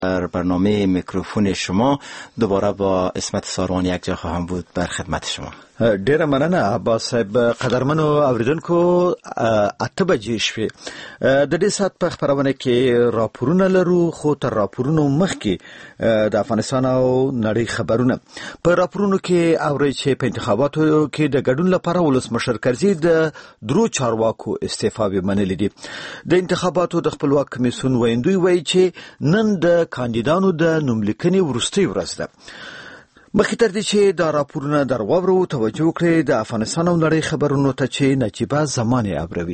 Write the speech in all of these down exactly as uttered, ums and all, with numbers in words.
در برنامه میکروفون شما دوباره با اسمت ساروان یک جا خواهم بود بر خدمت شما. ډیره مننه عباس صاحب. قدرمنو اوریدونکو اته بجې شوې. د دې سات په خبرونه کې راپورونه لرو، خو تر راپورونو مخکې د افغانستان او نړۍ خبرونه. په راپورونو کې اوري چې په انتخاباتو کې د ګډون لپاره ولسمشر کرزي د درو چارواکو استعفاوې منلې دي. د انتخاباتو د خپلواک کمیسیون ویندوی وایي چې نن د کاندیدانو د نوملیکنې وروستۍ ورځ ده. مخکې تر دې چې دا راپورونه در واورو، توجه وکړئ د افغانستان او نړۍ خبرونو ته چې نجیبه زمانې اوروي.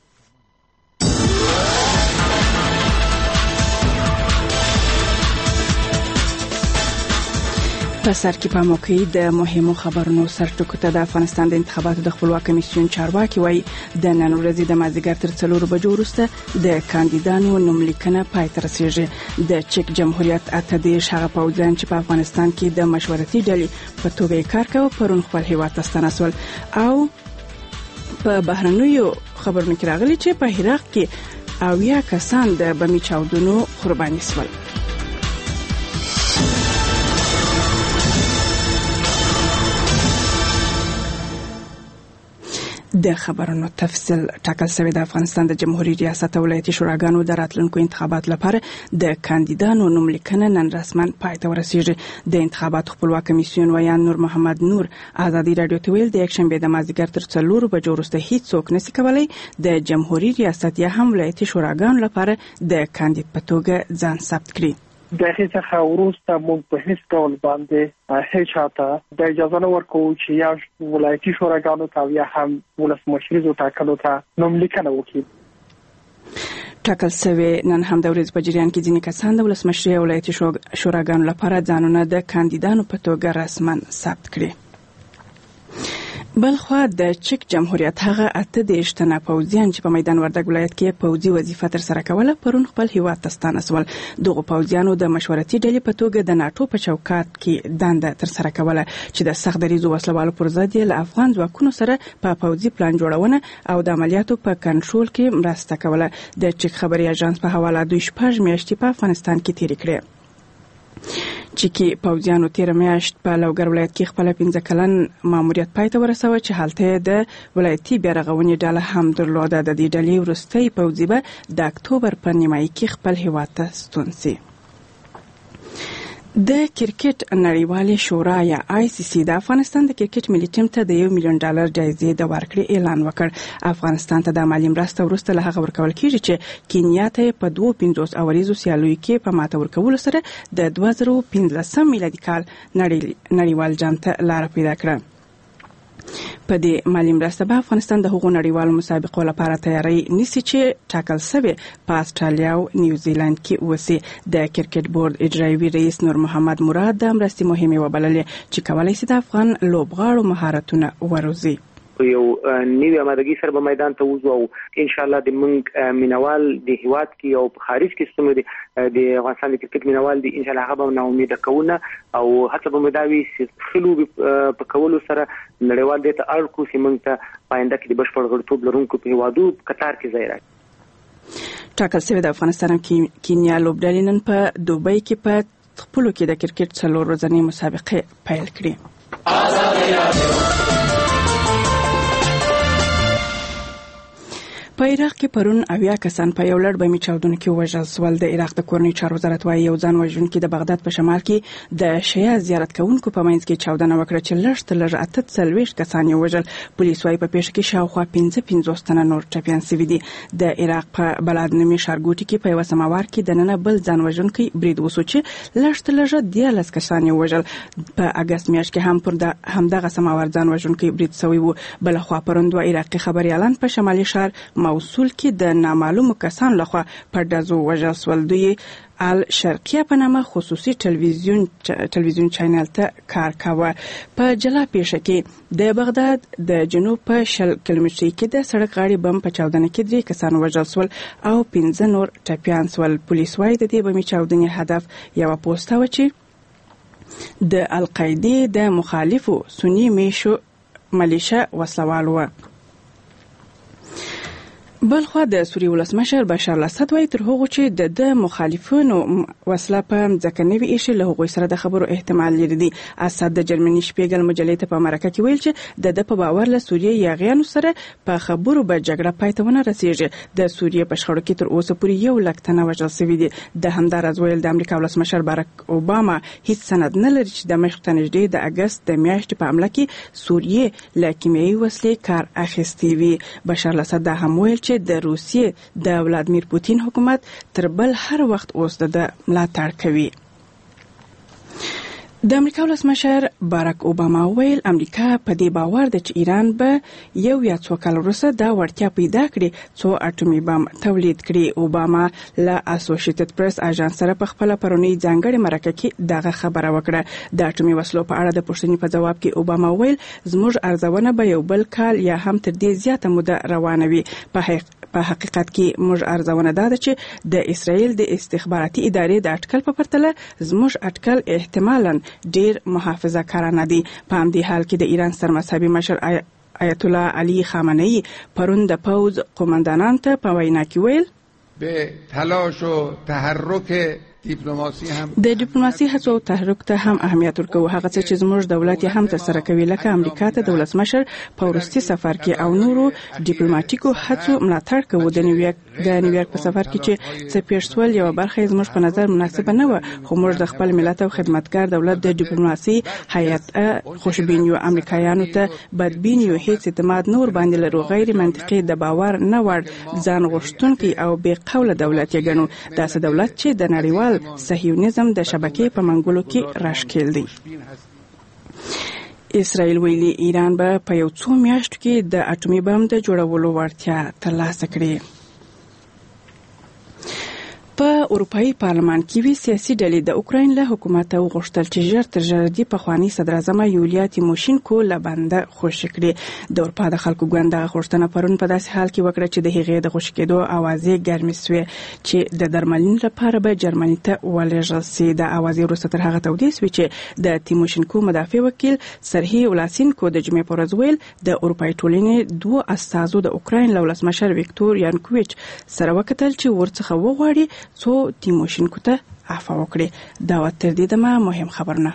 په سر کې په موقع د مهمو خبرونو سرټکو ته د افغانستان د انتخاباتو د خپلواک کمیسیون چارواکي وایي د نن ورځې د مازدیګر تر څلورو بجو وروسته د کاندیدانو نوملیکنه پای ته رسیږي. د چک جمهوریت اته دېرش هغه پوځیان چې په افغانستان کې د مشورتي ډلې په توګه کار کوي پرون خپل هیواد ته ستانه شول. او په بهرنیو خبرونو کې راغلي چې په عراق کې اویا کسان د بمي چاودنو قرباني شول. د خبرونو تفصیل. ټاکل شوی د افغانستان د جمهوریت ریاست او ولایتي شوراګانو د راتلونکو انتخاباتو لپاره د کاندیدانو نوملیکنه نن رسما پای ته ورسیږي. د انتخاباتو خپلواک کمیسیون ویان نور محمد نور ازادي رادیو ته ویل د یکشنبه د مازدیګر تر څلورو بجو وروسته هیڅ څوک نشي کولای د جمهوریت ریاست یا هم ولایتي شوراګانو لپاره د کاندید په توګه ځان ثبت کړي. د هغې څخه وروسته موږ په هیڅ ډول باندې هیڅ چاته د اجازه نه ورکوو چې یا ولایتي شوراګانو ته یا هم ولسمشریزو ټاکلو ته نوملیکنه وکړي. ټاکل شوی نن هم د ورځې په جریان کې ځینې کسان د ولسمشرۍ او ولایتي شوراګانو لپاره ځانونه د کاندیدانو په توګه رسما ثبت کړي. بلخوا د چک جمهوریت هغه اته دېرش تنه پوځیان چې په میدان وردګ ولایت کې پوځي وظیفه تر سره کوله پرون خپل هیواد ته ستانه شول. دغه پوځیانو د مشورتي ډلې په توګه د ناټو په چوکاټ کې دنده تر سره کوله چې د سخت دریزو وسلوالو پر ضد له افغان ځواکونو سره په پوځي پلان جوړونه او د عملیاتو په کنټرول کې مرسته کوله. د چک خبري اژانس په حواله دوی شپږ میاشتې په افغانستان کې تیرې کړې. چکی پوځیانو تیر میاشت په لوګر ولایت کې خپل پنځه کلن ماموریت پای ته ورساوه چې حالته د ولایتي بیارغونې ډله هم درلوده. د دې ډلې وروستۍ پوځي به د اکتوبر په نیمایي کې خپل هیواد ته ستون شي. د کرکټ نړیوالې شورا یا آی سی سی د افغانستان د کرکټ ملي ټیم ته د یو میلیون ډالر جایزې د ورکړې اعلان وکړ. افغانستان ته د مالي مرسته وروسته له هغه ورکول کیږي چې کینیا ته په دوه پنځوس اوریزو سیالیو کې په ماته ورکولو سره د دوه زره پنځلسم میلادي کال نړیوال جام ته لار پیدا کړه. په دې مالي مرسته به افغانستان د هغو نړیوالو مسابقو لپاره تیاری نیسي چې ټاکل شوی په استرالیا او نیوزیلند کې وسی. د کرکټ بورډ اجرایوي رئیس نور محمد مراد د مرستې مهمه وبللې چې کولای شي د افغان لوبغاړو مهارتونه وروزي. یو نیو آمادګي سره به میدان ته وځو او ان شاء الله د منګ مینوال د هیواد کې او په خارج کې ستومره د افغانستان د کرکټ مینوال د ان شاء الله هغه به نو امید کوونه او هڅه به مداوي خلو په کولو سره نړیوال د ته اړ کو سیمنګ ته پاینده کې د بشپړ غړتوب لرونکو په هیوادو قطر کې ځای راځي. ټاکل شوی د افغانستان کې کینیا لوبډلې نن په دوبۍ کې په خپلو کې د کرکټ څلور ورځنۍ مسابقې پیل کړې. په عراق کې پرون اویا کسان په یو لړ بمي چاودنو کې وژل شول. د عراق د کورنۍ چارو وزارت وايي یو ځان وژونکي د بغداد په شمال کې د شیعه زیارت کوونکو په منځ کې چاودنه وکړه چې لږ تر لږه اته څلوېښت کسان یې وژل. پولیس وايي په پیښه کې شاوخوا پنځه پنځوس تنه نور ټپیان شوي دي. د عراق په بلادنمي ښارګوټي کې په یوه سماوار کې دننه بل ځان وژونکی برید وسو چې لږ تر لږه دیارلس کسان یې وژل. په اګست میاشت کې هم پر همدغه سماوار ځان وژونکی برید شوی و. بلخوا پرون دوه عراقي خبريالان په شمالي ښار موصول کې د نامعلومو کسانو لخوا په ډزو وژل شول. دوی ال شرقیه په نامه خصوصي ټلویزیون ټلویزیون چینل ته کار کاوه. په جلا پیښه کې د بغداد د جنوب په شل کیلومتري کې د سړک غاړې بم په چاودنه کې درې کسان وژل شول او پنځه نور ټپیان شول. پولیس وايي د دې بمي چاودنې هدف یو پوسټ و چې د القاعده د مخالفو سنی میشو ملیشه وسلوال و. بلخوا د سوریې ولسمشر بشار الاسد وايي تر هغه چې د د مخالفینو وسله په ځکه نوي ایشي له هغوی سره د خبرو احتمال لري دي. اسد د جرمني شپیګل مجلې ته په مرکه کې ویل چې د د په باور له سوریې یاغیانو سره په خبرو به جګړه پای ته ونه رسیږي. د سوریې په شخړو کې تر اوسه پورې یو لک تنه وژل شوي دي. د همداراز ویل د امریکا ولسمشر باراک اوباما هیڅ سند نه لري چې د مخ ته نږدې د اگست د میاشتې په حمله کې سوریې له کیمیاوي وسلې کار اخیستی وي. بشار الاسد دا هم ویل چې د روسیې د ولادمیر پوتین حکومت تر بل هر وخت اوس د ملاتړ کوي. د امریکا ولسمشر باراک اوباما ویل امریکا په دې باور ده چې ایران به یو یا څو کال وروسته دا وړتیا پیدا کړي څو اټومي بم تولید کړي. اوباما له اسوسییټډ پریس اژانس سره په خپل پرونی ځانګړي مرکه کې دغه خبره وکړه. د اټومي وسلو په اړه د پوښتنې په جواب کې اوباما ویل زموږ ارزونه به یو بل کال یا هم تر دې زیاته موده روانه وي. په په حقیقت کې موږ ارزونه ده چې د اسرائیل د استخباراتي ادارې د اټکل په پرتله زموږ اټکل احتمالاً ډیر محافظه کارانه دي. په همدې حال کې د ایران سرمذهبي مشر آیت الله علي خامنه‌ای پرون د پوز قومندانانو ته په وینا کې ویل به تلاش و تحرک دیپلماسی هم د ډیپلوماسي هڅو او تحرک ته هم اهمیت ورکوي. هغه څه چې زموږ دولت یې هم تر سره کوي لکه امریکا ته د ولسمشر په وروستي سفر کې او نورو ډیپلوماټیکو هڅو ملاتړ کوو. د نیویارک د نیویارک په سفر کې چې څه پیښ شول یو برخه زموږ په نظر مناسبه نه و خو موږ د خپل ملت او خدمتګار دولت د ډیپلوماسي هیئت خوشبین یو امریکایانو ته بدبین یو هیڅ اعتماد نور باندې لرو. غیر منطقي د باور نه وړ ځان غوښتونکي او بې قوله دولت یې ګڼو. داسې دولت چې د نړیوال صهیونیزم د شبکې په منګولو کې راشکېل دی. اسرائیل ویلي ایران به په یو څو میاشتو کې د اټومي بم د جوړولو وړتیا ترلاسه کړي. په اروپאי پارلمان کې وی سیاسي ډلې د اوکراین له حکومت او غوښتل چې ژر تر ژره د پخوانی صدر اعظم یولیا تیموشینکو له بنده خوشی کړي. د اروپا د خلکو ګوند د غوښتنه پرون په داسې حال کې وکړه چې د هغې د خوشی کېدو اوازې ګرمې سوې چې د درملنې لپاره به جرمني ته ولېږل شي. د اوازې وروسته تر هغه تودې سوې چې د تیموشینکو مدافع وکیل سرهی ولاسینکو د جمعې پر ورځ ویل د اروپאי ټولنې دوه استازو د اوکراین له ولسمشر ویکتور یانکوویچ سره وکتل چې ورڅخه وغواړي څو تیموشینکو ته عفو وکړي. دا تر دې دمه مهم خبرونه.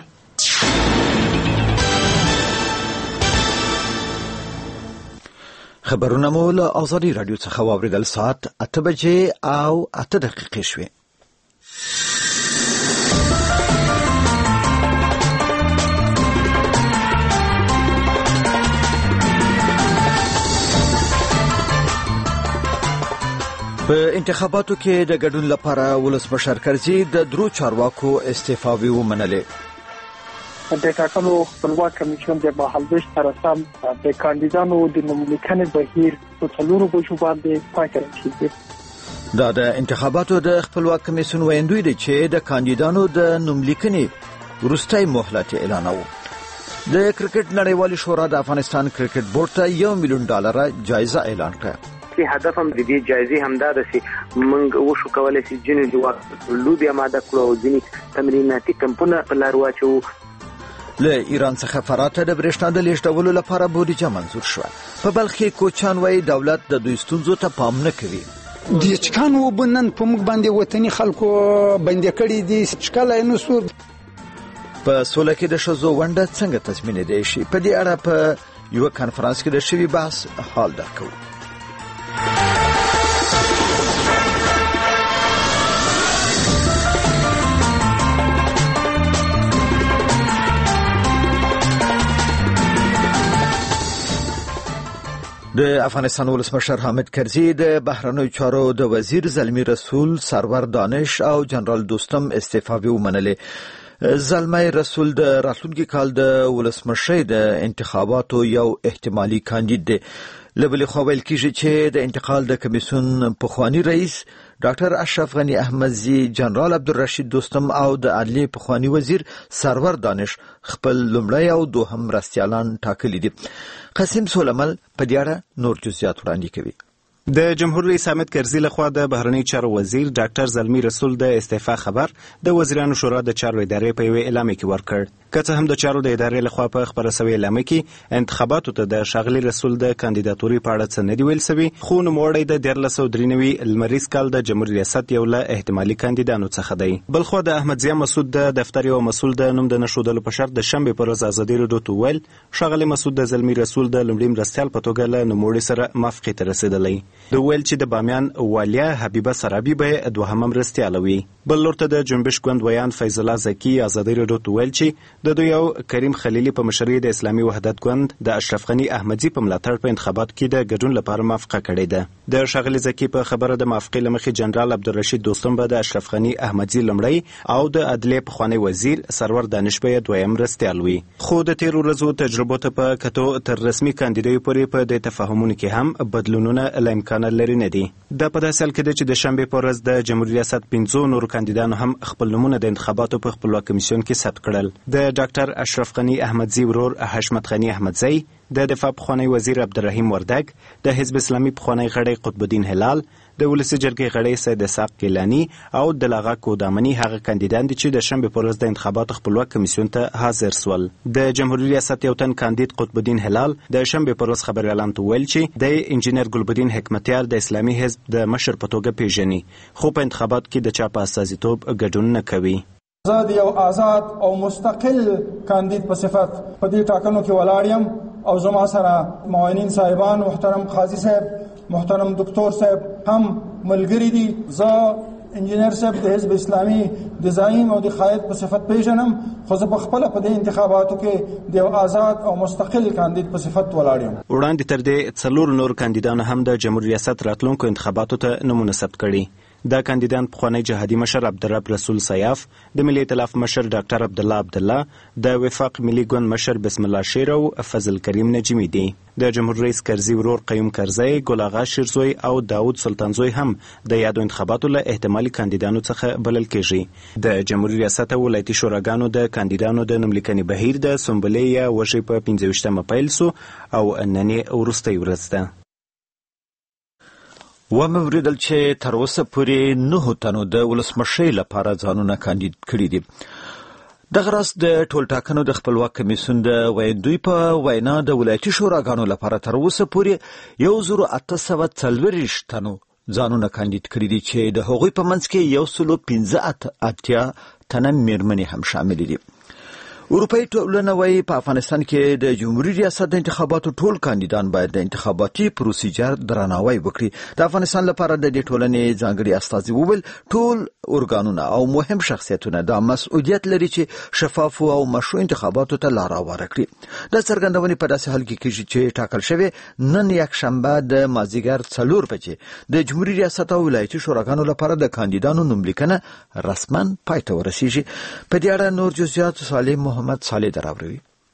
خبرونه مو له آزادي رادیو څخه واوریدل. ساعت اته بجې او اته دقیقې شوې. په انتخاباتو کې د ګډون لپاره ولسمشر کرزي د درو چارواکو استعفاوي ومنلې. د ټاکنو خپلواک کمیسیون د مهالويش سره سم د کاندیدانو د نوملیکنې بهیر په څلورو بجو باندې پای ته رسیدي. دا د انتخاباتو د خپلواک کمیسیون ویندوی دی چې د کاندیدانو د نوملیکنې وروستۍ مهلت اعلانوي. د کرکټ نړیوالې شورا د افغانستان کرکټ بورډ ته یو میلیون ډالر جایزه اعلان کړه. هدف هم د دې جایزې همدا ده چې موږ وشو کولای شو جنو جواب لوبي آماده کړو او ځینې تمریناتي کمپونه په لار واچو. له ایران څخه فراته د برېښنا د لیږدولو لپاره بودیجه منظور شوه. په بلخ کې کوچان وايي دولت د دوی ستونزو ته پام نه کوي. د چکان وبنن په موږ باندې وطني خلکو باندې کړي دي څکل نه سو. په سوله کې د شزو ونده څنګه تضمین دی شي په دې اړه په یو کانفرنس کې د شوی بحث حال درکو. د افغانستان ولسمشر حامد کرزي د بهرنیو چارو د وزیر زلمی رسول سرور دانش او جنرال دوستم استعفاوي ومنلې. زلمی رسول د راتلونکي کال د ولسمشر د انتخاباتو یو احتمالي کاندید دی. لبل خو ویل کیږي چې د انتقال د کمیسیون پخوانی رئیس ډاکټر اشرف غنی احمدزی، جنرال عبدالرشید دوستم او د عدلیې پخوانی وزیر سرور دانش خپل لومړی او دوهم مرستیالان ټاکلي دي. قاسم سولمل په دې اړه نور جزئیات وړاندې کوي. د جمهور رئیس حامد کرزي لخوا د بهرنی چارو وزیر ډاکټر زلمی رسول د استعفا خبر د وزیرانو شورا د چارو ادارې په یوه اعلامیه کې ورکړ. که څه هم د چارو د ادارې لخوا په خبره شوې اعلامیه کې انتخاباتو ته د ښاغلي رسول د کاندیداتوري په اړه څه نه دي ویل سوي، خو نوموړی د دیارلس سوه درې نوي لمریز کال د جمهور ریاست یو له احتمالي کاندیدانو څخه دی. بلخوا د احمد ضیا مسعود د دفتر یو مسؤل د نوم د نښودلو په شرط د شنبې پر ورځ ازادي راډیو ته وویل ښاغلي مسعود د زلمی رسول د لومړي مرستیال په توګه له نوموړي سره موافقې ته رسېدلی. د ویل چې د بامیان والیا حبیبه سرابي به دوهمه مرستیاله وي. بل لور ته د جنبش ګوند ویان فیض الله زکی ازادي راډیو ته ویل چې د دوی یو کریم خلیلي په مشرۍ د اسلامي وحدت ګوند د اشرف غني احمدزي په ملاتړ په انتخاباتو کې د ګډون لپاره موافقه کړې ده. د ښاغلي زکی په خبره د موافقې له مخې جنرال عبدالرشید دوستم به د اشرف غني احمدزي لومړی او د عدلیې پخوانی وزیر سرور دانش به دویم مرستیال وي. خو د تیرو ورځو تجربو ته په کتو تر رسمي کاندیدۍ پورې په دې تفاهمونو کې هم بدلونونه له امکانه لري نه دي. دا په داسې حال کې ده چې د شنبې په ورځ د جمهور ریاست پنځو نورو کاندیدانو هم خپل نومونه د انتخاباتو په خپلواک کمیسیون کې ثبت کړل. د ډاکټر اشرف غني احمدزي ورور حشمت غني احمدزي، د دفاع پخوانی وزیر عبدالرحیم وردګ، د حزب اسلامي پخوانی غړی قطب الدین هلال، د ولسي جرګې غړی سید اسحاق کیلانی او د لاغا کودامني هغه کاندیدان دي چې د شنبې په ورځ د انتخاباتو خپلواک کمیسیون ته حاضر سول. د جمهوریت ریاست یو تن کاندید قطب الدین هلال د شنبې په ورځ خبري اعلان ته ویل چې د انجینر ګلبدین حکمتیار د اسلامي حزب د مشر په توګه پیژني، خو په انتخاباتو کې د چا په استازیتوب ګډون نه کوي. زه د یو آزاد او مستقل کاندید په صفت په دې ټاکنو کې ولاړ یم او زما سره معاونین صاحبان، محترم قاضي صاحب، محترم دکتور صاحب هم ملګری دي. زه انجینر صاحب د حزب اسلامي د زعیم او د قائد په صفت پیژنم، خو زه په خپل په دې انتخاباتو کې د یو آزاد او مستقل کاندید په صفت ولاړ یم. وړاندې تر دې څلور نور کاندیدانو هم د جمهور ریاست راتلونکو انتخاباتو ته نومونه ثبت کړي. دا کاندیدان پخوانی جهادي مشر عبدالرب رسول سیاف، د ملي ائتلاف مشر ډاکټر عبدالله عبدالله، د وفاق ملي ګوند مشر بسم الله شیر او فضل کریم نجمی دي. د جمهور رئیس کرزي ورور قیوم کرزی، ګل اغا شیرزوی او داود سلطانزوی هم د یادو انتخاباتو له احتمالي کاندیدانو څخه بلل کېږي. د جمهور ریاست ولایتي شوراګانو د کاندیدانو د نوملیکنې بهیر د سنبلې یا وږي په پنځه ویشتمه پیل سو او نن یې وروستۍ ورځ ده. ومه وریدل چې تر اوسه پورې نه تنو د ولسمشۍ لپاره ځانونه کاندید کړي دي. دغه راز د ټولټاکنو د خپلواک کمیسیون د ویندوی په وینا د ولایتي شوراګانو لپاره تر اوسه پورې یو زر اته سوه څلوېښت تنو ځانونه کاندید کړي دي چې د هغوی په منځ کې یو سل پنځه اتیا تنه میرمنې هم شامل دي. اروپایي ټولنه وايي په افغانستان کې د جمهوریت ریاست د انتخاباتو ټول کاندیدان باید د انتخاباتي پروسیجر درناوی وکړي. د افغانستان لپاره د دې ټولنې ځانګړي استازي وویل ټول ارګانونه او مهم شخصیتونه د مسؤلیت لري چې شفاف او مشروع انتخاباتو ته لار هواره کړي. د څرګندونې په داسې حال کې کېږي چې ټاکل شوی نن یکشنبه د مازدیګر څلور بجې د جمهوریت ریاست او ولایتي شوراګانو لپاره د کاندیدانو نوملیکنه رسما پای ته ورسیږي. په دې اړه نور جزئیات صالح محمد صالح دراوروي.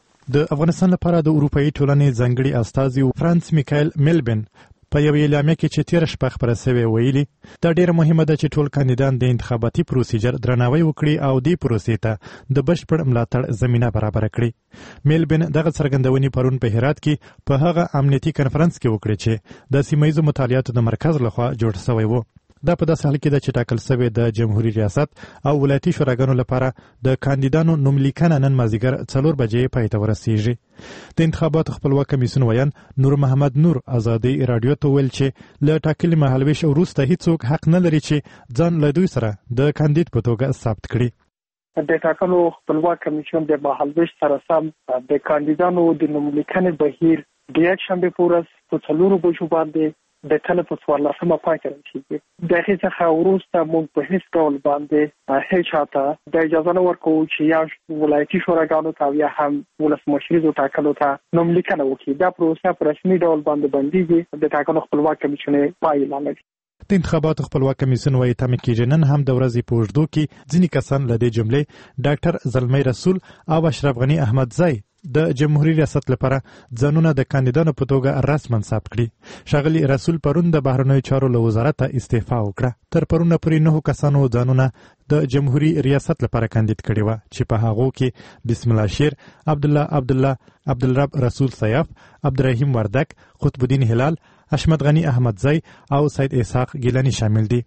د افغانستان لپاره د اروپایي ټولنې ځانګړي استازي فرانس میکایل میلبن په یو اعلامیه کې چې تیر شپه خبره شوې ویلي دا ډیره مهمه ده چې ټول کاندیدان د انتخاباتي پروسیجر درناوی وکړي او دې پروسې ته د بشپړ ملاتړ زمینه برابر کړي. میلبن دغه څرګندونې پرون په هرات کې په هغه امنیتي کنفرانس کې وکړي چې د سیمه ییزو مطالعاتو د مرکز لخوا جوړ شوی و. دا په داسې حال کې ده چې ټاکل شوی د جمهوریت ریاست او ولایتي شوراګانو لپاره د کاندیدانو نوملیکنه نن مازدیګر څلور بجې پای ته ورسیږي. د انتخاباتو خپلواک کمیسیون ویان نور محمد نور ازادي رادیو ته ویل چې له ټاکلي مهالویش وروسته هیڅوک حق نه لري چې ځان له دوی سره د کاندید په توګه ثبت کړي. د ټاکنو خپلواک کمیسیون د مهالویش سره سم د کاندیدانو د نوملیکنې بهیر د یکشنبې په ورځ په څلورو بجو باندې د کله په څوارلسمه پای ته رسیږي. د هغې څخه وروسته موږ په هیڅ ډول باندې هیڅ چاته د اجازه نه ورکوو چې یا ولایتي شوراګانو ته او یا هم ولسمشریزو ټاکنو ته نوملیکنه وکړي. دا پروسه په رسمي ډول باندې بندیږي. د ټاکنو خپلواک کمیسیون پای اعلانوي. د انتخاباتو خپلواک کمیسیون وايي تمه کېږي نن هم د ورځې په اوږدو کې ځینې کسان له دې جملې ډاکټر زلمی رسول او اشرف غني احمدزی د جمهوریت ریاست لپاره ځانونه د کاندیدانو په توګه رسما ثبت کړي. ښاغلي رسول پرون د بهرنیو چارو له وزارت استعفا وکړه. تر پرونه پورې نهو کسانو ځانونه د جمهوریت ریاست لپاره کاندید کړي و چې په هغو کې بسم الله شیر، عبدالله عبدالله، عبدالرب رسول سیاف، عبدالرحیم وردګ، قطب الدین هلال، حشمت غنی احمدزی او سید اسحاق گیلانی شامل دي.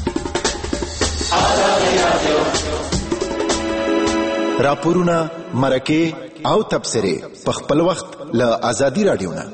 راپورونه مرکه او تبصره په خپل وخت له ازادي رادیو نه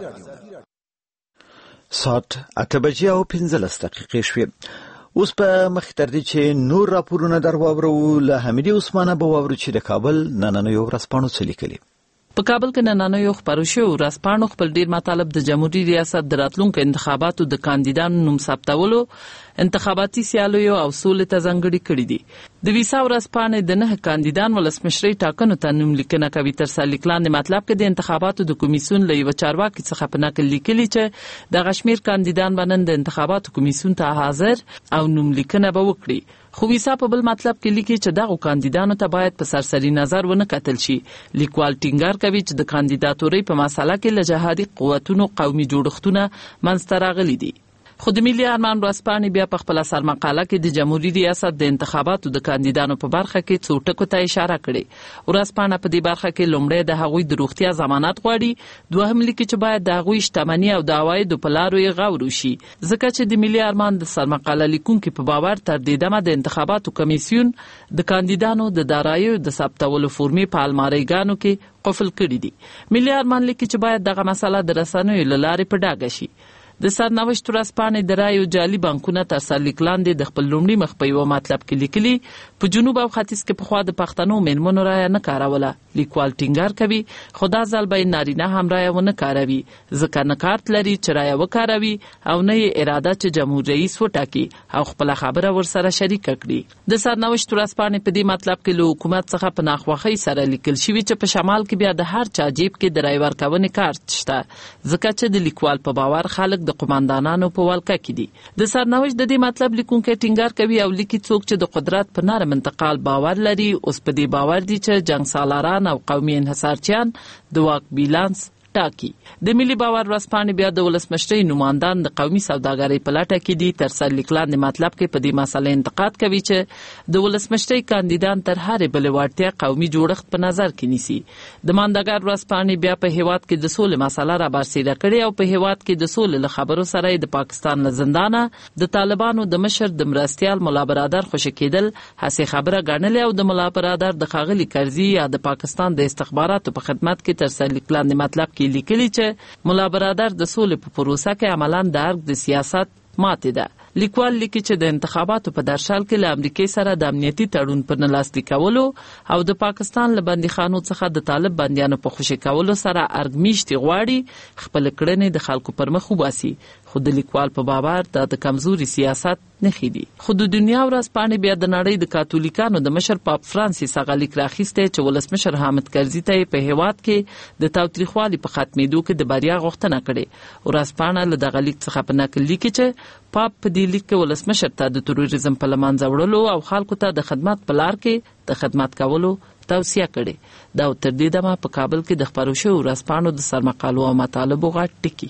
سات اته بجې او پنځلس دقیقې شوې. اوس په مخ تر دې چې نور راپورونه در واورو له حمیدي عثمانه به واورو چې د کابل نننیو ورځپاڼو څه لیکلي. په کابل کې نننیو خبرو شوی ورځپاڼو خپل ډیر مطالب د جمهوریت ریاست د راتلونکو انتخاباتو د کاندیدانو نوم ثبتولو، انتخاباتي سیالیو او سولې ته ځانګړي کړي دي. د ویسا ورځپاڼې د نه کاندیدان ولسمشرۍ ټاکنو ته نوم لیکنه کوي. تر سره لیکلاندې مطلب کې د انتخاباتو د کمیسیون له یو چارواکي څخه په نقل لیکلي چې د غشمیر کاندیدان باندې د انتخاباتو کمیسیون ته حاضر او نوم لیکنه به وکړي. خو ویسا په بل مطلب کې لیکي چې دغه کاندیدانو ته باید په سرسري نظر ونه کتل شي. لیکوال ټینګار کوي چې د کاندیداتورۍ په مسله کې له جهادي قوتونو قومي جوړښتونه منځته راغلي دي. خو د ملي ارمان ورځپاڼې بیا په خپل سرمقاله کې د جمهوریت ریاست د انتخاباتو د کاندیدانو په برخه کې څو ټکو ته اشاره کړې. ورځپاڼه په دې برخه کې لومړی د هغوی د روغتیا ضمانت غواړي، دوهم لیکي چې باید د هغوی شتمني او د عوایدو په لارو یې غور وشي، ځکه چې د ملي ارمان د سرمقاله لیکونکي په باور تر دې دمه د انتخاباتو کمیسیون د کاندیدانو د داراییو د ثبتولو فورمې په الماریګانو کې قفل کړي دي. ملي ارمان لیکي چې باید دغه مسله د رسنیو له لارې په ډاګه شي. د سرنوشت ورځپاڼې د رایو جعلي بانکونه تر سرلیک لاندې د خپل لومړي مخ په یوه مطلب کې لیکلي په جنوب او ختیځ کې پخوا د پښتنو میرمنو رایه نه کاروله. لیکوال ټینګار کوي خو دا ځل به نارینه هم رایه ونه کاروي، ځکه نه کارت لري چې رایه وکاروي او نه یې اراده چې جمهور رئیس وټاکي او خپل خبره ورسره شریکه کړي. د سرنوشت ورځپاڼې په دې مطلب کې له حکومت څخه په ناخوښۍ سره لیکل شوي چې په شمال کې بیا د هر چا جیب کې د رایې ورکونې کارت شته، ځکه چې د لیکوال په باور خلک د قوماندانانو په ولکه کې دي. د سرنوشت د دې مطلب لیکونکي ټینګار کوي او لیکي څوک چې د قدرت په نرم انتقال باور لري اوس په دې باور دي چې جنگ سالاران او قومي انحصارچیان د واک بیلانس ټاکي. د ملي باور ورځپاڼې بیا د ولسمشرۍ نمایندان د قومي سوداګرۍ په لټه کې دي. تر سرلیک لاندې مطلب کې په دې مسله انتقاد کوي چې د ولسمشرۍ کاندیدان تر هرې بلې وړتیا قومي جوړښت په نظر کې نیسي. د ماندګر ورځپاڼې بیا په هیواد کې د سولې مسله را برسېره کړې او په هیواد کې د سولې له خبرو سره د پاکستان له زندانه د طالبانو د مشر د مرستیال ملا برادر خوشی کېدل هسې خبره ګڼلې او د ملا برادر د ښاغلي کرزي یا د پاکستان د استخباراتو په خدمت کې تر سرلیک لاندې مطلب کې لیکلي چې ملا برادر د سولې په پروسه کې عملاً د ارګ د سیاست ماته ده. لیکوال لیکي چې د انتخاباتو په درشل کې له امریکای سره د امنیتي تړون پر نه لاسلیک کولو او د پاکستان له بندیخانو څخه د طالب بندیانو په خوشي کولو سره ارګ میشتي غواړي خپل کړنې د خلکو پر مخ وباسي. خو د لیکوال په باور دا د کمزوري سیاست نښې دي. خو د دنیا ورځپاڼې بیا د نړۍ د کاتولیکانو د مشر پاپ فرانسیس هغه لیک راخیستی چې ولسمشر حامد کرزي ته په هیواد کې د تاوتریخوالي په ختمېدو کې د بریا غوښتنه کړې. ورځپاڼه له دغه لیک څخه په نقل لیکي چې پاپ په دې لیک کې ولسمشر ته د تروریزم په لمانځه وړلو او خلکو ته د خدمت په لار کې د خدمت کولو توصیه کړې. دا تر دې دمه په کابل کې د خبرو شویو ورځپاڼو د سرمقالو او مطالبو غټ ټکي.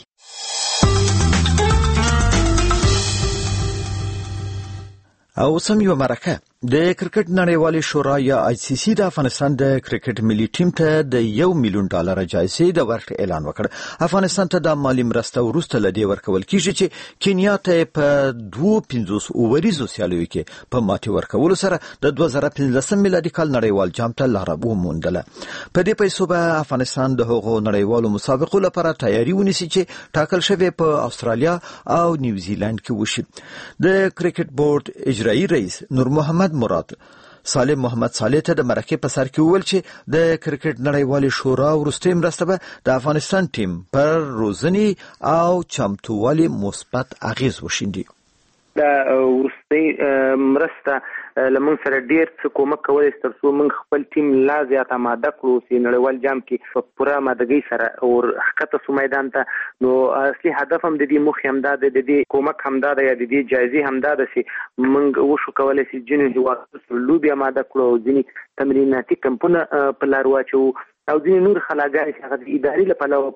او سم یو مرکه د کرکټ نړیوالې شورا یا آی سی سی د افغانستان د کرکټ ملي ټیم ته د یو میلیون ډالر جایزې د ورکړې اعلان وکړ. افغانستان ته د مالی مرسته وروسته لدی ورکول کیږي چې کینیا ته په دوه پنځوس اوریزو سیالیو کې په ماتې ورکولو سره د دوه زره پنځلسم میلادي کال نړیوال جام ته لاره وموندله. په دې پیسو به افغانستان د هغو نړیوالو مسابقو لپاره تیاری ونیسي چې ټاکل شوی په استرالیا او نیوزیلند کې وشي. د کرکټ بورډ اجرایی رئیس نور محمد مراد سالم محمد صالح ته د مرکه په سر کې وویل چې د کرکټ نړیوالې شورا وروستۍ مرسته به د افغانستان ټیم پر روزنی او چمتووالي مثبت اغیز وشیندي. دا ورستۍ مرسته لمن سره ډیر څه کومک کولای تر څو موږ خپل ټیم لا زیات آماده کړو چې نړیوال جام کې په پوره آمادګۍ سره او حقیقت سو میدان ته. نو اصلي هدف هم د دې مخ هم دا د دې کومک هم دا د دې جایزې هم دا د سي موږ وشو کولای شي جنې هوا لوبي آماده کړو، ځینې تمریناتي کمپونه په لار واچو او ځینې نور خلاګانې چې هغه د اداري لپاره په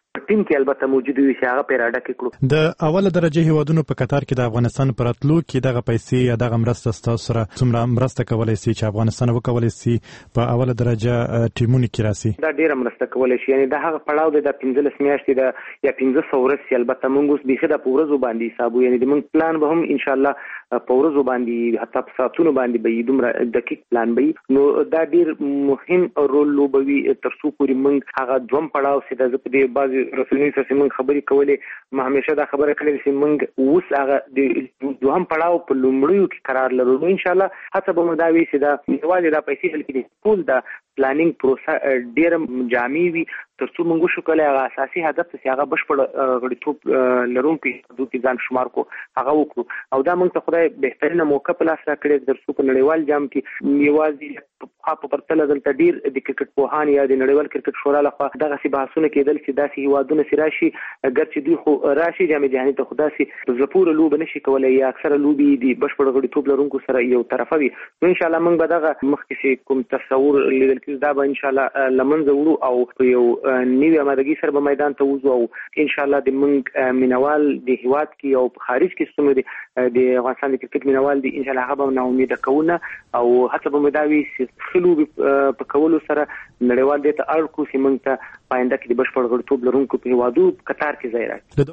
ټیم کې البته موجود وي چې هغه پیراډه کې کړو. د اوله درجه هیوادونو په قطار کې د افغانستان پر اتلو کې دغه پیسې یا دغه مرسته ستاسو سره څومره مرسته کولای شي چې افغانستان وکولای شي په اوله درجه ټیمونو کې راسي؟ دا ډیره مرسته کولای شي، یعنی دا هغه پړاو دی د پنځلس میاشتې د یا پنځه سوه ورځې، البته موږ اوس بیخي د په ورځو باندې حساب، یعنی د موږ پلان به هم انشاءالله په ورځو باندې حتی په ساعتونو باندې به دومره دقیق پلان به وي. نو دا ډیر مهم رول لوبوي تر څو پورې موږ هغه دوم پړاو چې د په دې بعضې رسنیو سره موږ خبرې کولې، ما همیشه دا خبره کړې چې موږ اوس هغه د دوهم پړاو په لومړیو کې قرار لرو. نو انشاءالله هڅه به مو دا وي چې دا یوازې دا پیسې بلکې د ټول د پلانینګ پروسه ډېره جامع وي تر څو موږ وشو کولی هغه اساسي هدف چې هغه بشپړ غړیتوب لرونکي حدود کې ځان شمار کو هغه وکړو. او دا موږ ته خدای بهترینه موقع په لاس راکړې تر څو په نړیوال جام کې یوازې په پرتله دلته ډېر د کرکټ پوهان یا د نړیوال کرکټ شورا لخوا دغسې بحثونه کېدل چې داسې هیوادونه چې راشي ګرچې دوی خو راشي جام جهاني ته، خو داسې زړه پوره لوبه نشي کولی یا اکثره لوبې د بشپړ غړیتوب لرونکو سره یو طرفه وي. نو انشاءالله موږ به دغه مخکې چې کوم تصور لیدل کېږي دا به انشاءالله له منځه وړو او په یو نوي آمادګۍ سره به میدان ته وځو او انشاءالله د موږ مینوال د هیواد کې او په خارج کې څومره د افغانستان د کرکټ مینوال دي انشاءالله هغه به ناامیده کوونه او هڅه به مو دا وي چې ښه لوبې په کولو سره نړیوال دې ته اړ کړو چې موږ ته په آینده کې د بشپړ غړیتوب لرونکو په هیوادو قطار کې ځای راکړي.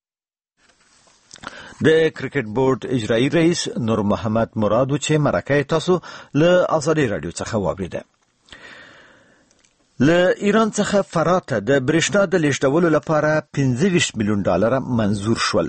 د کرکټ بورډ اجرایی رئیس نور محمد مراد چې مرکه تاسو له آزادي رادیو څخه واوریده. له ایران څخه فرات د برېښنا د لیږدولو لپاره پنځه ویشت میلیون ډالر منظور شول.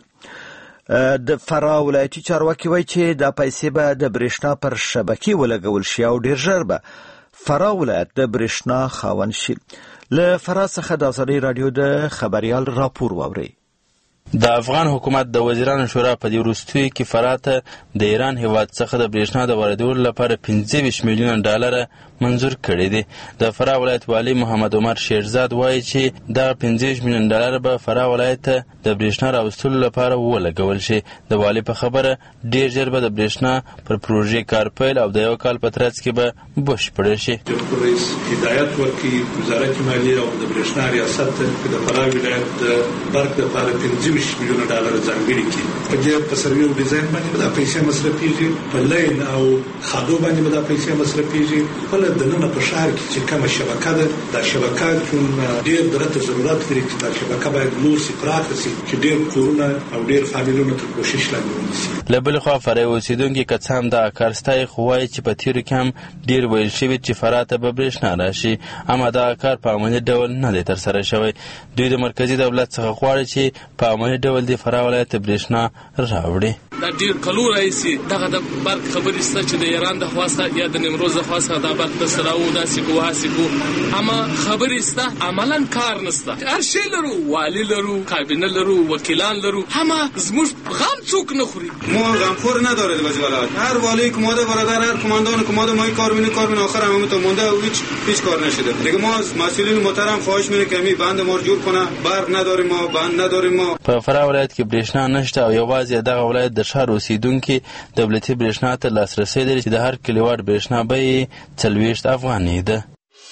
د فرا ولایتي چارواکي وایي چې دا پیسې به د برېښنا پر شبکې ولګول شي او ډېر ژر به فرا ولایت د برېښنا خاوند شي. له فرا څخه د آزادي رادیو د خبریال راپور واورئ. د افغان حکومت د وزیرانو شورا په دې وروستیو کې فرات ته د ایران هیواد څخه د برېښنا د واردولو لپاره پنځه ویشت میلیونه ډالر منظور کړي دي. د فرا ولایت والي محمد عمر شیرزاد وایي چې دغه پنځه ویشت میلیون ډالر به فرا ولایت ته د برېښنا راوستلو لپاره ولګول شي. د والي په خبره ډېر ژر به د برېښنا پر پروژې کار پیل او د یو کال په ترڅ کې به بشپړه شي. جمهور رئیس هدایت ورکړي وزارت مالیې او د برېښنا ریاست ته د فرا ولایت د برق لپاره پنځه ویشت میلیونه ډالر ځانګړي کړي. په دې په سروي او ډیزاین باندې به دا پیسې مصرفېږي، په لین او خادو باندې به دا پیسې مصرفېږي. بله دننه په ښار کې چې کومه شبکه ده، دا شبکه چون ډېر درته ضرورت لري چې دا شبکه باید نور سي پراخه سي چې ډېر کورونه او ډېر فامیلونه تر کوشش لاندې ونیسي. له بلې خوا فرای اوسېدونکي که څه هم دغه کار ستایي، خو وایي چې په تېرو کې هم ډېر ویل شوي چې فراه ته به برېښنا راشي، اما دغه کار په عملي ډول نه دی ترسره شوی. دوی د مرکزي دولت څخه غواړي چې په عملي ډول د فراه ولایت ته برېښنا راوړي. دا ډېر کلو راهیسې دغه د برق خبرې شته چې د ایران د خوا څخه یا د نیمروز د خوا څخه دا برق داسې راوړو داسې کوو هسې کوو، اما خبرې شته عملا کار نشته. هر شی لرو، والي لرو، کابینه لرو، وکیلان لرو، اما زموږ غم څوک نه خوري. ما غمخور نداره وزارت، هر والی کماده برادر، هر کماندان کماده ما کار می‌کنه کار می‌کنه آخر همون تو مونده و هیچ هیچ کار نشده. دیگه ما مسئولین محترم خواهش می‌کنیم که می بند ما جور کنه، برق نداریم ما، بند نداریم ما. په فراه ولایت کې برېښنا نشته او یوازې دغه ولایت د ښار اوسېدونکي دولتي برېښنا ته لاسرسی لري چې د هر کلیوال برېښنا بیه څلوېښت افغانۍ ده.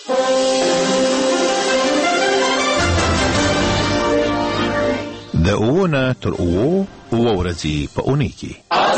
د اوونه تر اوو اوه ورځې په اونۍ کې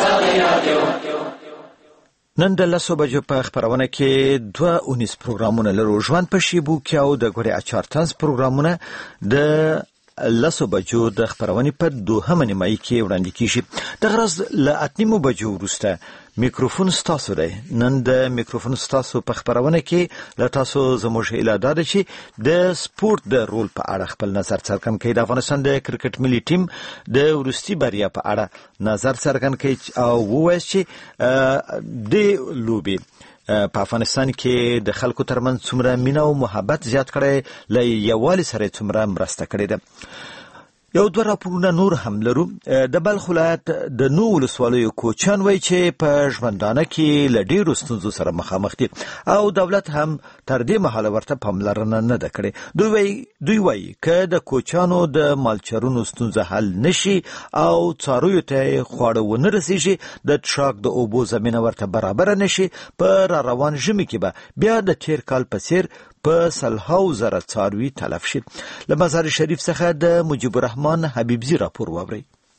نن د لسو بجو په خبرونه کې دوه اونیس پروګرامونه لرو. ژوند په شیبو کې او د ګوري اچار تنس پروګرامونه د لسو بجو د خبرونه په دوهمه نیمایي کې وړاندې کیږي. د غرض له اتنیمو بجو وروسته میکروفون ستاسو دی. نن د میکروفون ستاسو په خبرونه کې له تاسو زموږ هیله ده چې د سپورت د رول په اړه خپل نظر څرګند کړئ. د افغانستان د کرکټ ملي ټیم د وروستي بریا په اړه نظر څرګند کړئ او ووایئ چې د لوبې په افغانستان کې د خلکو ترمنځ څومره مینه او محبت زیات کړي، له یووالي سره څومره مرسته کړې ده. یو دوه راپورونه نور هم لرو. د بلخ ولایت د نو ولسوالیو کوچیان وایي چې په ژوندانه کې له ډېرو ستونزو سره مخامخ دي او دولت هم تر دې مهاله ورته پاملرنه نه ده کړې. دوی وایي دوی وایي که د کوچیانو د مالچرونو ستونزه حل نشي او څارویو ته خواړه ونه رسیږي، د ټراک د اوبو زمینه ورته برابره نشي، په را روان ژمي کې به بیا د تیر کال په څیر په سلهاو زره څاروي تلف شي. له مزار شریف څخه د مجيب الرحمن حبیبزي راپور واورئ.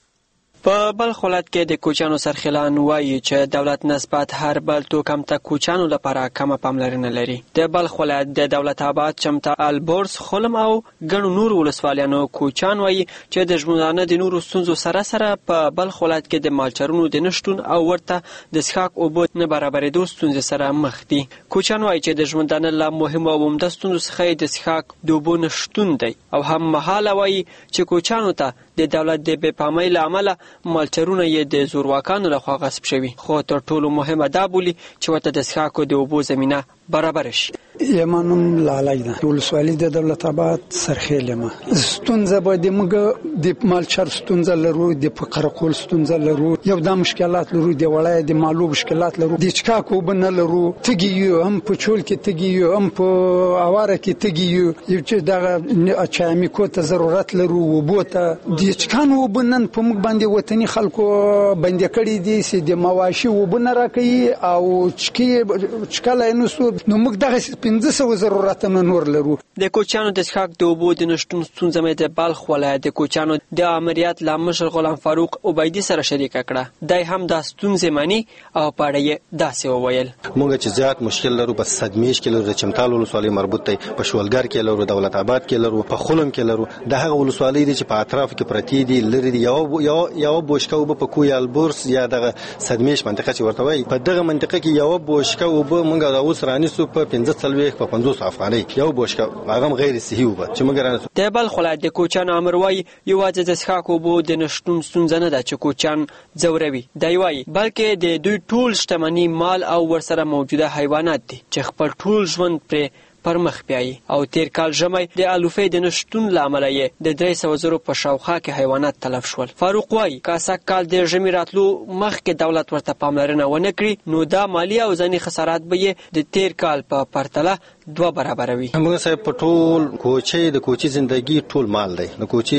په بلخ ولایت کې د کوچیانو سرخیلان وایي چې دولت نسبت هر بل توکم ته کوچیانو لپاره کمه پاملرنه لري. د بلخ ولایت د دولت آباد، چمتا، البرز، خلم او ګڼو نور ولسوالیانو کوچیان وایي چې د ژوندانه د نورو ستونزو سره سره په بلخ ولایت کې د مالچرونو د نشټون او ورته د څښاک اوبو نه برابرېدو ستونزې سره مخ دي. کوچیان وایي چې د ژوندانه له مهمو او عمده ستونزو څخه د څښاک د اوبو نشټون دی او هم مهاله وایي چې کوچیانو ته د دولت د بې پامۍ له امله مالچرونه یې د زورواکانو لخوا غصب شوي، خو تر ټولو مهمه دا بولي چې ورته د څښاکو د اوبو زمینه برابر شي. یمانم لالای ده ولسوالي د دولت آباد سرخیل ما ستونزه به د موږ د مالچر ستونزه لرو، د فقرقول ستونزه لرو، یو د مشکلات لرو، د وړای د مالو مشکلات لرو، د چکاکو بنه لرو، تګیو هم په چول کې تګیو هم په اواره کې تګیو، یو چې دغه چایمي کو ته ضرورت لرو وبوته د چکانو وبنن په موږ باندې وطني خلکو باندې کړی دي چې د مواشي وبنه راکې او چکی چکاله نو نو موږ دغه پنځه سوه ضرورت نور لرو. د کوچیانو د څښاک د اوبو د نشټون ستونزه مې د بلخ ولایت د کوچیانو د امریت له مشر غلام فاروق عبیدي سره شریکه کړه. دی هم دا ستونزې مني او په اړه یې داسې وویل: موږ چې زیات مشکل لرو په صدمیش کې لرو، د چمتال ولسوالۍ مربوط دی، په شولګر کې لرو، دولت آباد کې لرو، په خلم کې لرو. د هغه ولسوالۍ دي چې په اطراف کې پرتی دي لري دي. یو یو یو بوشکه وب په کوی البورس یا دغه صدمیش منطقه چې ورته وایي، په دغه منطقه کې یو بوشکه وب موږ دا اوس رانی سو په پنځه څلوېښت په پنځوس افغانۍ یو بوشکه، هغه غیر صحي وب چې موږ رانه. د بلخ ولایت د کوچیانو امر وایي یوازې د څښاک اوبو د نشټون ستونزه نه ده چې کوچیان ځوروي. دی وایي بلکې د دوی ټول شتمني، مال او ورسره موجوده حیوانات دي چې خپل ټول ژوند پرې پر مخ بیایي. او تیر کال ژمی د الوفې د نشټون له امله یې د درې سوه زرو په شاوخوا کې حیوانات تلف شول. فاروق وایي که سږ کال د ژمي راتلو مخکې دولت ورته پاملرنه ونه کړي نو دا مالي او ځاني خسارات به یې د تیر کال په پرتله دوه برابره وي. موږ صاحب په ټول کوچي د کوچي زندگی ټول مال دی. د کوچي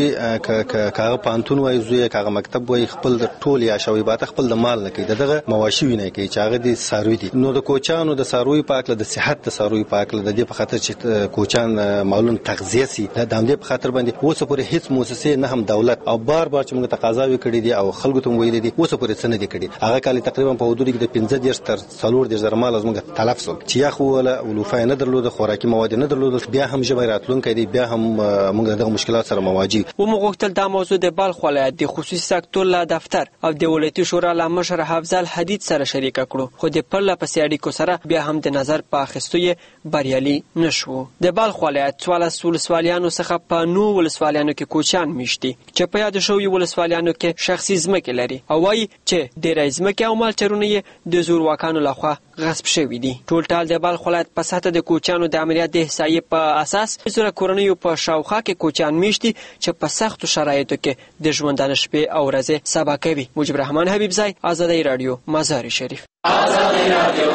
کاغه پانتون وای زوی کاغه مکتب وای خپل د ټول یا شوی بات خپل د مال نه کوي، دغه مواشي ویني کوي چې هغه د ساروي دي. نو د کوچانو د ساروي پاکله د صحت د ساروي پاکله د دې په خاطر چې کوچان معلوم تغذیه سي د دامدې په خاطر باندې اوس پورې هیڅ مؤسسه نه هم دولت او بار بار چې موږ تقاضا وکړي دي او خلکو ته ویل دي اوس پورې څه نه دي کړي. هغه کال تقریبا په حدود کې د پنځه دېرش تر څلور دېرش زره مال زموږ تلف شول چې یا خو ولا ولوفای نه درلود، خوراکي مواد نه درلود، بیا هم ژبه راتلونکې دي، بیا هم موږ دغه مشکلات سره مواجه. و موږ غوښتل دا موضوع د بلخ ولایت د خصوصي سکتور له دفتر او د ولایتي شورا له مشر حافظ حدید سره شریک کړو، خو د پرله پسې اړیکو سره بیا هم د نظر په اخیستو یې بریالي نشو. د بلخ ولایت څوارلس ولسوالیانو څخه په نو ولسوالیانو کې کوچیان میشتي چې په یاد شوی ولسوالیانو کې شخصي ځمکې لري او وایي چې ډېری ځمکې او مالچرونه یې د زورواکانو لخوا غصب شوي دي. ټول ټال د بلخ ولایت په سطحه د کوچیانو د عملیات د احصایې په اساس زره کورنیو په شاوخوا کې کوچیان میشتي چې په سختو شرایطو کې د ژوندانه شپې او ورځې سبا کوي. مجيب الرحمن حبیبزی، آزادی رادیو، مزار شریف. آزادی رادیو.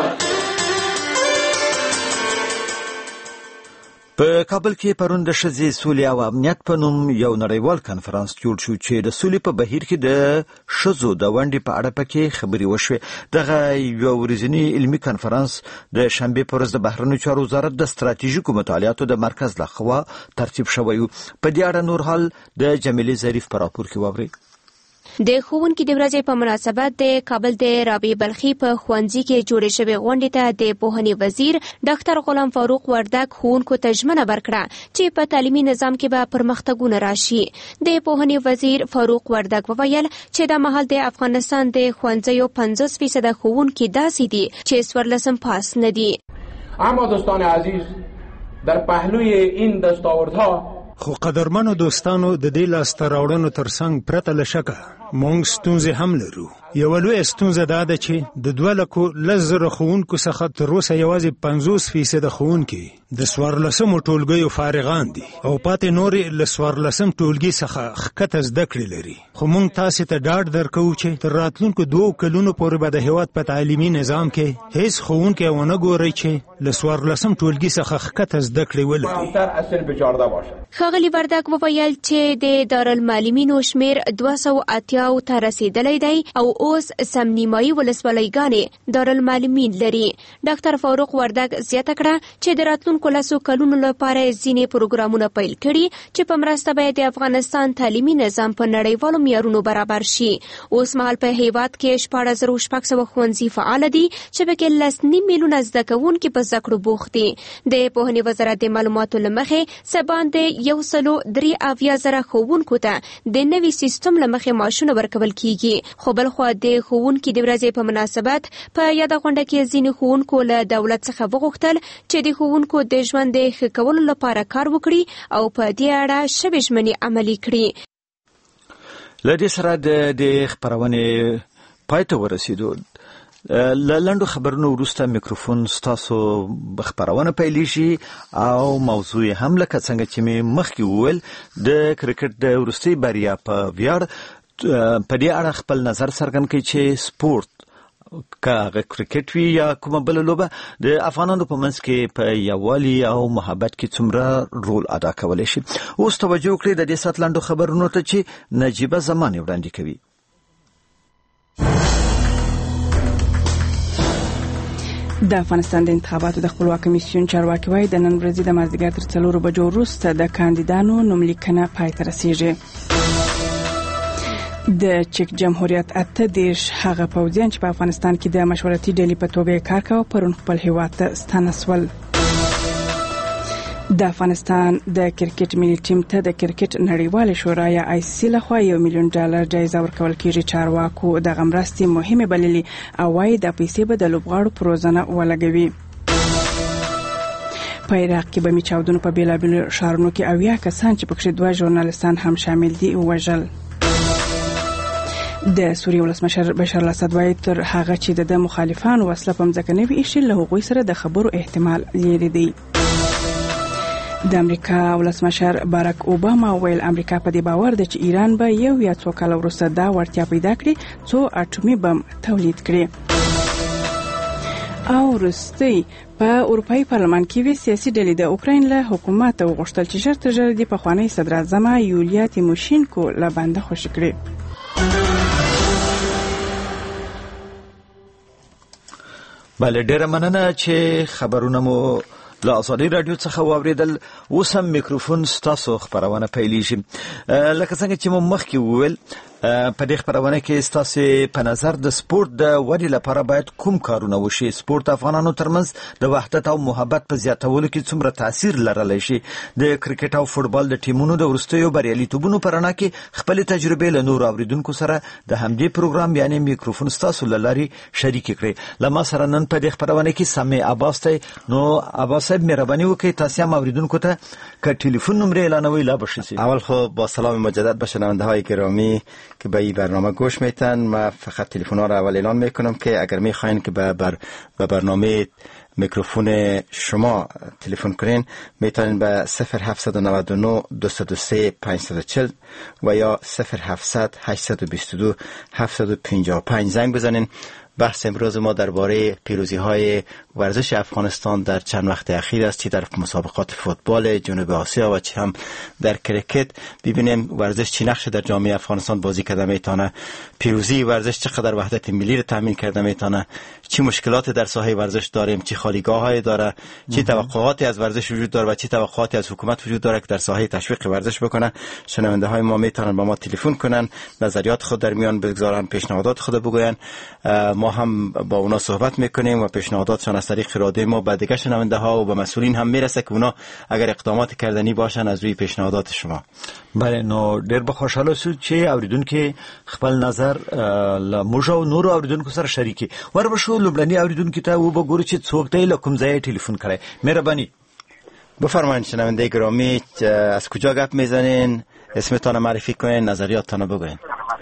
په کابل کې پرون د ښځې سولې او امنیت په نوم یو نړیوال کنفرانس جوړ شو چې د سولې په بهیر کې د ښځو د ونډې په اړه پکې خبرې وشوې. دغه یو ورځنی علمي کنفرانس د شنبې په ورځ د بهرنیو چارو وزارت د ستراتیژیکو مطالعاتو د مرکز لخوا ترتیب شوی و. په دې اړه نور حال د جمیلې ظریف په راپور کې واورئ. د ښوونکي د ورځې په مناسبت د کابل د رابعې بلخي په ښوونځي کې جوړې شوې غونډې ته د پوهنې وزیر ډاکټر غلام فاروق وردګ ښوونکو ته ژمنه ورکړه چې په تعلیمي نظام کې به پرمختګونه راشي. د پوهنې وزیر فاروق وردګ وویل چې دا مهال د افغانستان د ښوونځیو پنځوس فیصده ښوونکي داسې دي چې څوارلسم پاس نه دي. اما دوستان عزیز، در پهلوی این دستاوردها خو قدرمنو دوستانو د دې لاسته راوړنو ترڅنګ پرته له شکه مونږ ستونزې هم لرو. یوه لویه ستونزه دا ده چې د دوه لکو لس زره ښوونکو څخه تر اوسه یوازې پنځوس فیصده ښوونکي د څوارلسمو ټولګیو فارغان دي او پاتې نورې له څوارلسم ټولګي څخه ښکته زده کړې لري. خو مونږ تاسې ته ډاډ درکوو چې تر راتلونکو دوو کلونو پورې به د هېواد په تعلیمي نظام کې هیڅ ښوونکی ونه ګورئ چې له څوارلسم ټولګي څخه ښکته زده کړې ولري. ښاغلي وردګ وویل چې د دارالمعلمینو شمېر دوه سوه اتیاو ته رسېدلی دی او اوس سم نیمایي ولسوالیګانې دارالمعلمین لري. ډاکټر فاروق وردګ زیاته کړه چې د راتلونکو راتلونکو لسو کلونو لپاره ځینې پروګرامونه پیل کړي چې په مرسته به د افغانستان تعلیمي نظام په نړیوالو معیارونو برابر شي. اوس مهال په هیواد کې شپاړس زره شپږ سوه ښوونځي فعال دي چې پکې لس نیم میلیونه زده کوونکي په زده کړو بوخت دي. د پوهنې وزارت د معلوماتو له مخې څه باندې یو سلو درې اویا زره ښوونکو ته د نوي سیستم له مخې معاشونه ورکول کیږي. خو بل خوا د ښوونکي د ورځې په مناسبت په یاده غونډه کې ځینې ښوونکو له دولت څخه وغوښتل چې د ښوونکو د ژوند د ښه کولو لپاره کار وکړي او په دې اړه شوې ژمنې عملي کړي. له دې سره د خپرونې پای ته ورسېدو. له لنډو خبرونو وروسته میکروفون ستاسو خپرونه پیلېږي او موضوع هم لکه څنګه چې مې مخکې وویل د کرکټ د وروستۍ بریا په ویاړ په دې اړه خپل نظر څرګند کړي چې سپورت که هغه کرکټ وي یا کومه بله لوبه د افغانانو په منځ کې په یووالي او محبت کې څومره رول ادا کولی شي. اوس توجه وکړئ د دې ساعت لنډو خبرونو ته چې نجیبه زمانې وړاندې کوي. د افغانستان د انتخاباتو د خپلواک کمیسیون چارواکي وايي د نن ورځې د مازدیګر تر څلورو بجو وروسته د کاندیدانو نوملیکنه پای ته رسیږي. د چک جمهوریت اته دیش هغه پوځیان چې په افغانستان کې د مشورتي ډلې په توګه کار کاوه پرون خپل هیواد ته ستانه شول. د افغانستان د کرکټ ملي ټیم ته د کرکټ نړیوال شورا یا آی سی سی لخوا یو میلیون ډالر جایزه ورکول کیږي. چارواکو د غمرستي مهمه بللې او وايي د پیسې به د لوبغاړو پروژه ولګوي. په عراق کې به میچاودونو په بیلابیلو ښارونو کې اویا کسان چې پکې دوه ژورنالیستان هم شامل دي وژل. د سوریې ولسمشر بشار الاسد وايي تر هغه چې د مخالفانو وسله په ځمکه نه وي ایښې له هغوی سره د خبرو احتمال لري دی. د امریکا ولسمشر باراک اوباما ویل امریکا په دې باور ده چې ایران به یو یا څو کال وروسته دا وړتیا پیدا کړي څو اټومي بم تولید کړي. او وروستي په اروپאי پارلمان کې وی سیاسي ډلې د اوکراین له حکومت وغوښتل چې ژر تر ژره د پخوانی صدر اعظم یولیا تیموشینکو له بنده خوشي کړي. بله ډیره مننه چې خبرونه مو له ازادي رادیو څخه واوریدل. اوس هم میکروفون ستاسو خبرونه پیلېږي. لکه څنګه چې مو مخکې وویل په دې خبرونه کې ستاسو په نظر د سپورت د ودې لپاره باید کوم کارونه وشي؟ سپورت افغانانو ترمنځ د وحدت او محبت په زیاتولو کې څومره تاثیر لرلی شي؟ د کرکټ او فوټبال د ټیمونو د وروستیو بریالیتوبونو په رڼا کې خپل تجربې له نورو اوریدونکو سره د همدې پروګرام یعنی میکروفون ستاسو له لارې شریک کړئ. له ما سره نن په دې خبرونه کې سامي عباس ته. نو عباس صاحب مهرباني وکړئ تاسو هم اوریدونکو ته که تلفن نمره اعلانوي لا بشید. اول خب با سلام مجدد به شنونده های گرامی که به این برنامه گوش میتن، ما فقط تلفن ها را اول اعلان میکنم که اگر میخواین که به بر به برنامه میکروفون شما تلفن کنین میتونین به صفر هفت نه نه دو صفر سه پنج صفر چهل و یا صفر هفت هشت دو دو هفت پنج پنج زنگ بزنین. بحث امروز ما درباره پیروزی های ورزش افغانستان در چند وقت اخیر است، چه در مسابقات فوتبال جنوب آسیا و چه هم در کرکت. ببینیم ورزش چه نقش در جامعه افغانستان بازی کرده میتونه، پیروزی ورزش چقدر وحدت ملی رو تامین کرده میتونه، چه مشکلات در ساحه ورزش داریم، چه خالیگاه های داره، چه توقعاتی از ورزش وجود داره و چه توقعاتی از حکومت وجود داره که در ساحه تشویق ورزش بکنه. شنونده های ما میتونن با ما تلفن کنن، نظریات خود در میان بگذارن، پیشنهادات خود بگوین. ما هم با اونا صحبت میکنیم و پیشنهاداتشان از طریق رادیو ما به دیگه شنونده ها و به مسئولین هم میرسه که اونا اگر اقدامات کردنی باشن از روی پیشنهادات شما. بله نو ډیر به خوشاله شو چې اوریدونکو خپل نظر له موږ او نور اوریدونکو سره شریکي. وربشو لوبلنی اوریدونکو ته و بګورو چې څوک دی له کوم ځای ټلیفون کړي. مهرباني بفرمایید شنونده گرامی از کجا گپ میزنین؟ اسمتون معرفی کنین، نظریاتتون بگوین.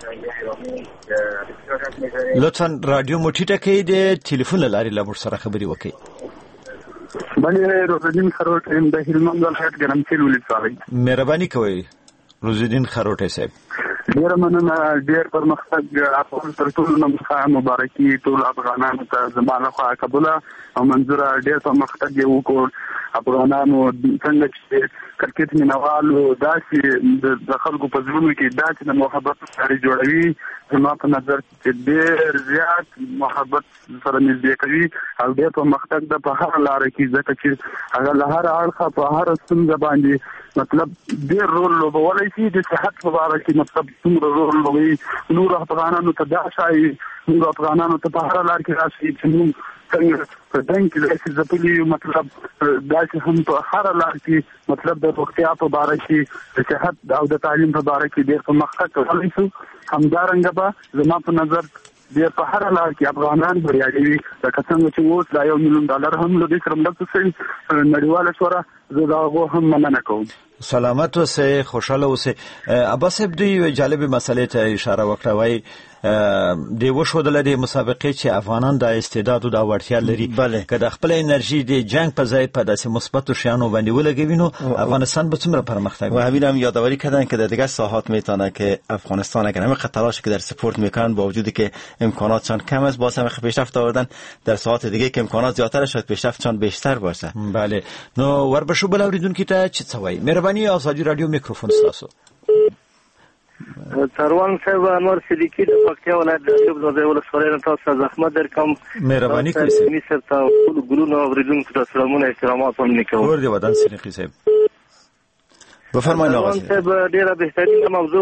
لطفا رادیو موټی ټکې د ټلیفون لاري له موږ سره خبري وکړئ. بله روزالدین خروټ ام د هلمند ولایت ګرمسیر ولسوالۍ. مهرباني کوئ روزالدین خروټ صاحب. ډیر مننه، ډیر پرمختګ افغان تر ټولو نه مبارکي ټول افغانانو ته زمانه خو قبول او منظور ډیر پرمختګ وکړ. افغانانو څنګه کرکټ مینوالو داسې د خلکو په زړونو کې داسې د محبت سره جوړوي زما په نظر چې ډېر زیات محبت سره نږدې کوي او ډېر په مختګ د په هر لار کې ځکه چې هغه له هر اړخه په هر ستونزه باندې مطلب ډېر رول لوبولی شي د صحت په اړه کې مطلب څومره رول لوبوي نور افغانانو ته دا شایي نور افغانانو ته په هر لار کې راشي چې موږ څنګه په دنګ کې داسې ځپلي یو مطلب داسې هم په هر لار کې مطلب د روغتیا په باره کې د صحت او د تعلیم په باره کې ډېر په مختګ کولی شو همدارنګه به زما په نظر ډېر په هر لار کې افغانان بریالي وي لکه څنګه چې اوس دا یو میلیون ډالر هم له دې سره مرسته شوي نړیواله شورا زه د هغو هم مننه کوم. سلامت اوسئ، خوشحاله اوسئ. عباس صاحب دوی جالب مسئلې ته اشاره وکړه، وایي د وښودله د مسابقې چې افغانان د استعداد او د وړتیا لري که د خپل انرژي د جنگ په ځای په داسې مثبتو شیانو باندې ولګوي نو افغانستان به څومره پرمختگ و همین هم یادآوری کردن که در دیگر ساحات میتونه که افغانستان اگر همه تلاش که در سپورت میکنن با وجودی که امکاناتشان کم است باز هم پیشرفت آوردن در ساحات دیگه که امکانات زیادتر شد پیشرفتشان بیشتر باشه. بله نو ور بشو بل اوریدونکو ته چی څه وایي. مهرباني آزادی رادیو میکروفون تاسو. سروان صاحب انور صدیقی د پکتیا ولایت د شبزاده ولسوالۍ نه تاسو زحمت درکم. مهرباني کوئ سر. می سر ته ټول ګلونو اوریدونکو ته سلامونه احترامات هم نکوم. ور دی ودان صدیقی صاحب. بفرمایئ آقا صاحب. ډیره بهترینه موضوع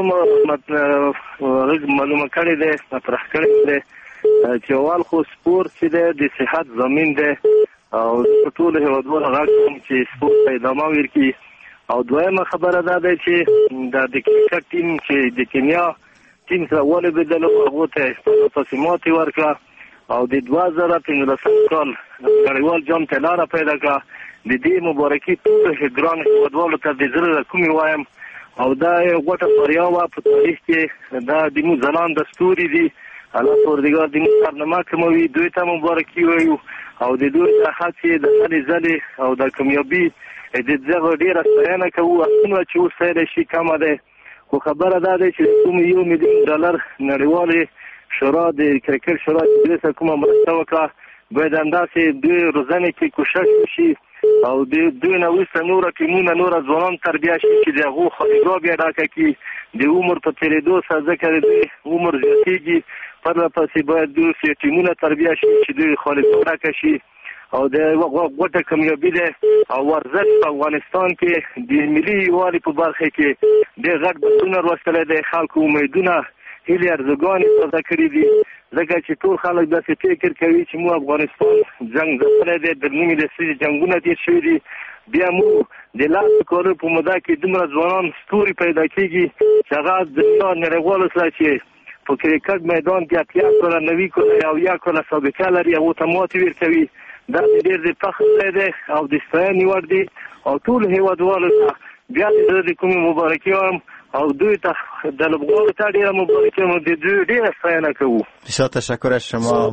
معلومه کړې ده مطرح کړې ده چې اول خو سپورت چې ده د صحت ضامن ده او ټول هیوادوالو غواړي چې سپورت ته ادامه ورکړي او دویمه خبره دا ده چې د کرکټ ټیم چې د کینیا ټیم سره ولوبېدل هغو ته پسې ماتې ورکړه او د دوه زره پنځلسم کال نړیوال جام ته لاره پیدا کړه. د دې مبارکي ټولو ګرانو هیوادوالو ته د زړه له کومې وایم او دا یو غوټه بریا وه په تاریخ کې. دا د موږ ځلانده ستوري دي، الله پروردګار د موږ کارنامه کموي، دوی ته مبارکي وایو او د دوی د هڅې د ځلې ځلې او د کامیابي د دغه ډېره ستاینه کوو. څومره چې وستایلی شي کمه دی، خو خبره دا دی چې کوم یو میلیون ډالر نړیوالې شورا د کرکټ شورا چې دوی سره کومه مرسته وکړه باید همداسې دوی روزنې کې کوشش وشي او د دوی نه وروسته نوره ټیمونه نوره ځوانان تربیه شي چې د هغو خالیګاه بیا ډاکه کړي. د عمر په تېرېدو سره ځکه د دوی عمر زیاتېږي پرله پسې باید دوی ټیمونه تربیه شي چې دوی خالیګاه ډاکه شي او د غوټه کامیابي ده او ورزش په افغانستان کې د ملي یووالي په برخه کې ډېر غټ بدلون راوستلی دی. خلکو امیدونه هیلې ارزوګانې تازه کړي دي ځکه چې ټول خلک داسې فکر کوي چې موږ افغانستان جنګ ځپلی دی، در نیمې لسیزې جنګونه تېر شوي دي، بیا موږ د لسو کالو په موده کې دومره ځوانان ستوري پیدا کېږي چې هغه د نړیوالو سره چې په کرکټ میدان کې اتیا کاله نوي کاله یا اویا کاله سابقه لري هغو ته ماتې ورکوي. دا ډېر د فخر ځای دی او د ستاینې وړ دی او ټولو هیوادوالو ته بیا د کومې مبارکي وایم او دوی ته د لوبغاړو ته ډېره مبارکي وایم، د دوی ډېره ستاینه کوو. بسیار تشکر از شما.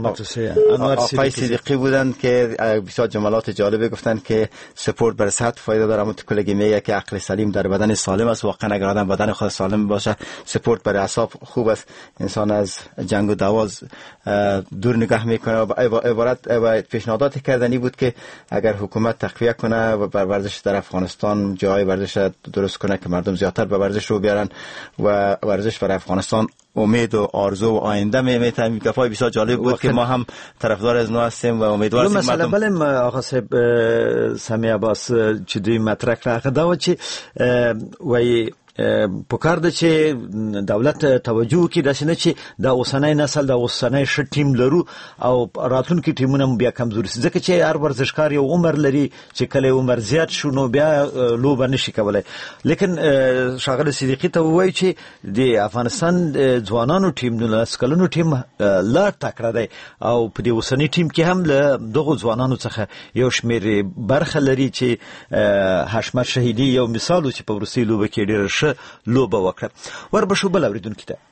آقای صدیقی بودند که بسیار جملات جالبی گفتند که سپورت برای صحت فایده داره. همون کلگی میگه که عقل سلیم در بدن سالم است. واقعا اگر آدم بدن خود سالم باشه سپورت برای اعصاب خوب است. انسان از جنگ و دواز دور نگاه میکنه و عبارت پیشنهادات کردنی بود که اگر حکومت تقویه کنه و بر ورزش در افغانستان جای ورزش درست کنه که مردم زیادتر به ورزش رو بیارن و ورزش برای افغانستان امید و آرزو و آینده میمیته. میگفای بسیار جالب بود که ما هم طرفدار از نو هستیم و امیدوار هستیم. مثلا بلم آقا صاحب سمی عباس چې دوی مطرح کړه دا و چې وای پکار ده چې دولت توجه وکړي داسې نه چې دا اوسنی نسل دا اوسنی ښه ټیم لرو او راتلونکي ټیمونه بیا کمزوري شي ځکه چې هر ورزشکار یو عمر لري چې کله عمر زیات شو نو بیا لوبه نشي کولی. لیکن ښاغلی صدیقي ته ووایي چې د افغانستان ځوانانو ټیم نولس کلنو ټیم لا تکړه دی او په دې اوسني ټیم کې هم له دغو ځوانانو څخه یو شمېر برخه لري چې حشمت شهیدي یو مثال و چې په وروستۍ لوبه کې ډېره لوبه وکړه. ور بشو بل اوریدونکو ته.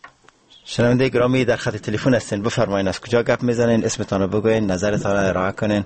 شنونده گرامی در خط تلفن هستین، بفرمایید از کجا گپ میزنین، اسمتان رو بگوین، نظرتان رو ارائه کنین.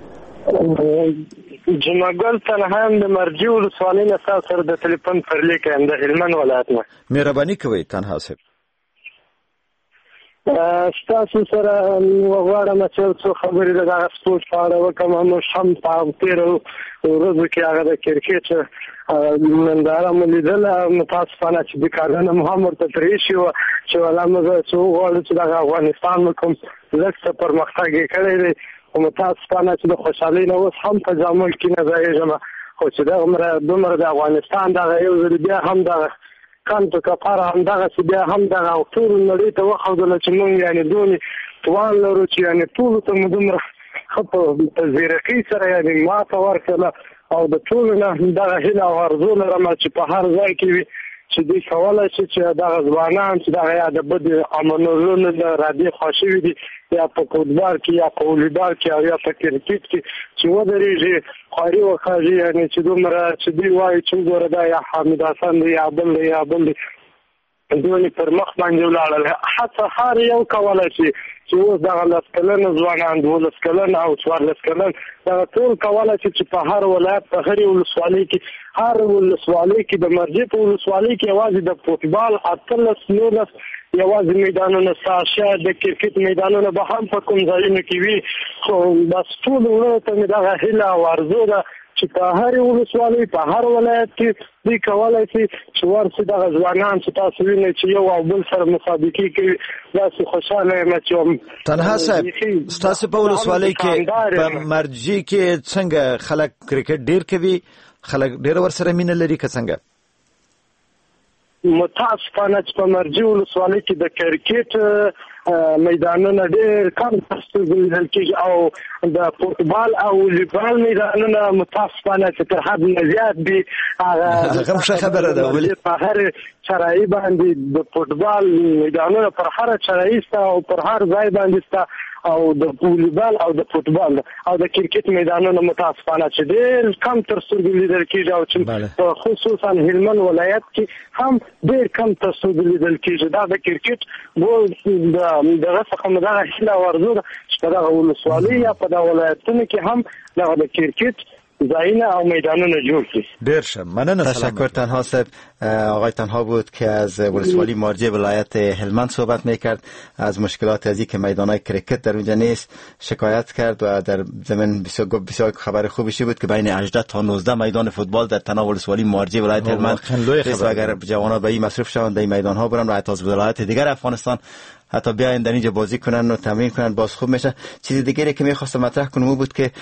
جمعګل تنهایم د مرجی ولسوالۍ نه سره د تلیفون پر لیکم د هلمند ولایت نه. مهرباني کوئ تنها صاحب. ستاسو سره وغواړم چې څو خبرې د هغه سپورټ په اړه وکړم. موږ هم په تېرو ورځو کې هغه د کرکټ ننداره مو لیدله. متاسفانه چې د کارونه مو هم ورته پرېښې وه چې ولا موږ څه وغواړو چې دغه افغانستان مو کوم لږ څه پرمختګ یې کړی دی، خو متاسفانه چې د خوشحالۍ نه اوس هم په جامل کې نه ځایېږم، خو چې دغه دومره د افغانستان دغه یو ځل بیا هم دغه کانتو کپاره همدغسې بیا هم دغه ټولو نړۍ ته وښودله چې موږ یعنې دونې توان لرو چې یعنې ټولو ته مو دومره ښه په زیرکۍ سره یعنې ماته ورکړله. او د ټولو نه دغه هیله او ارزو لرم چې په هر ځای کې وي چې دوی کولی شي چې دغه ځوانان چې دغه یا د بدې عملونو نه رادې خوا شوي دي، یا په فوټبال کې یا په والیبال کې او یا په کرکټ کې چې ودرېږي، خواري وکاږي، یعنې چې دومره چې دوی وایي چې وګوره دا یا حامد حسن دی یا بل دی یا بل دی، دوی پر مخ باندې ولاړل. هڅه هر یو کولی شي چې اوس دغه لس کلن ځوانان، دولس کلن او څوارلس کلن دغه ټول کولی شي چې په هر ولایت په هرې ولسوالۍ کې هر ولسوالۍ کې د مرجې په ولسوالۍ کې یوازې د فوټبال اتلس نولس یوازې میدانونه ستا شاید د کرکټ میدانونه به هم په کوم ځایونو کې وي. خو بس ټولو وروڼو ته مې دغه هیله او ارزو ده چې په هرې ولسوالۍ په هر ولایت کې دوی کولی شي چې ورسي دغه ځوانان چې تاسو وینئ چې یو او بل سره مسابقې کوي. داسې خوشحاله یم چې تنها صاحب ستاسو په ولسوالۍ کې په مرجې کې څنګه خلک کرکټ ډېر کوي، خلک ډېر ورسره مینه لري که څنګه؟ متاسفانه چې په مرجې ولسوالۍ کې د کرکټ میدانونه ډېر کم سترګو لیدل کېږي او د فوټبال او والیبال میدانونه متاسفانه چې تر حد نه زیات دي. هغه هم ښه خبره ده، ولې په هر چرایي باندې د فوټبال میدانونه پر هر چرایي شته او پر هر ځای باندې شته، او د والیبال او د فوټبال او د کرکټ میدانونه متاسفانه چې ډېر کم تر سترګو لیدل کېږي، او چې خصوصا هلمند ولایت کې هم ډېر کم تر سترګو لیدل کېږي. دا د کرکټ ګول دغه څخه مو دغه هیله او ارزو ده چې په دغه ولسوالۍ یا په دغه ولایتونو کې هم دغه د کرکټ ضایعه او میدانونه جوړ کړي. ډیر شه مننه. تشکر تنها صاحب. آقای تنها بود که از ولسوالی مارجه ولایت هلمند صحبت میکرد. از مشکلات ازی که میدانای کرکت در اونجا نیست شکایت کرد و در زمین بسیار بسیار خبر خوبی بود که بین هجده تا نوزده میدان فوتبال در تنها ولسوالی مارجه ولایت هلمند است. اگر جوانان به این مصروف شوند در این میدان ها برن و حتی از ولایت دیگر افغانستان حتی بیاین در اینجا بازی کنن و تمرین کنن باز خوب میشه. چیز دیگری که میخواستم مطرح کنم بود که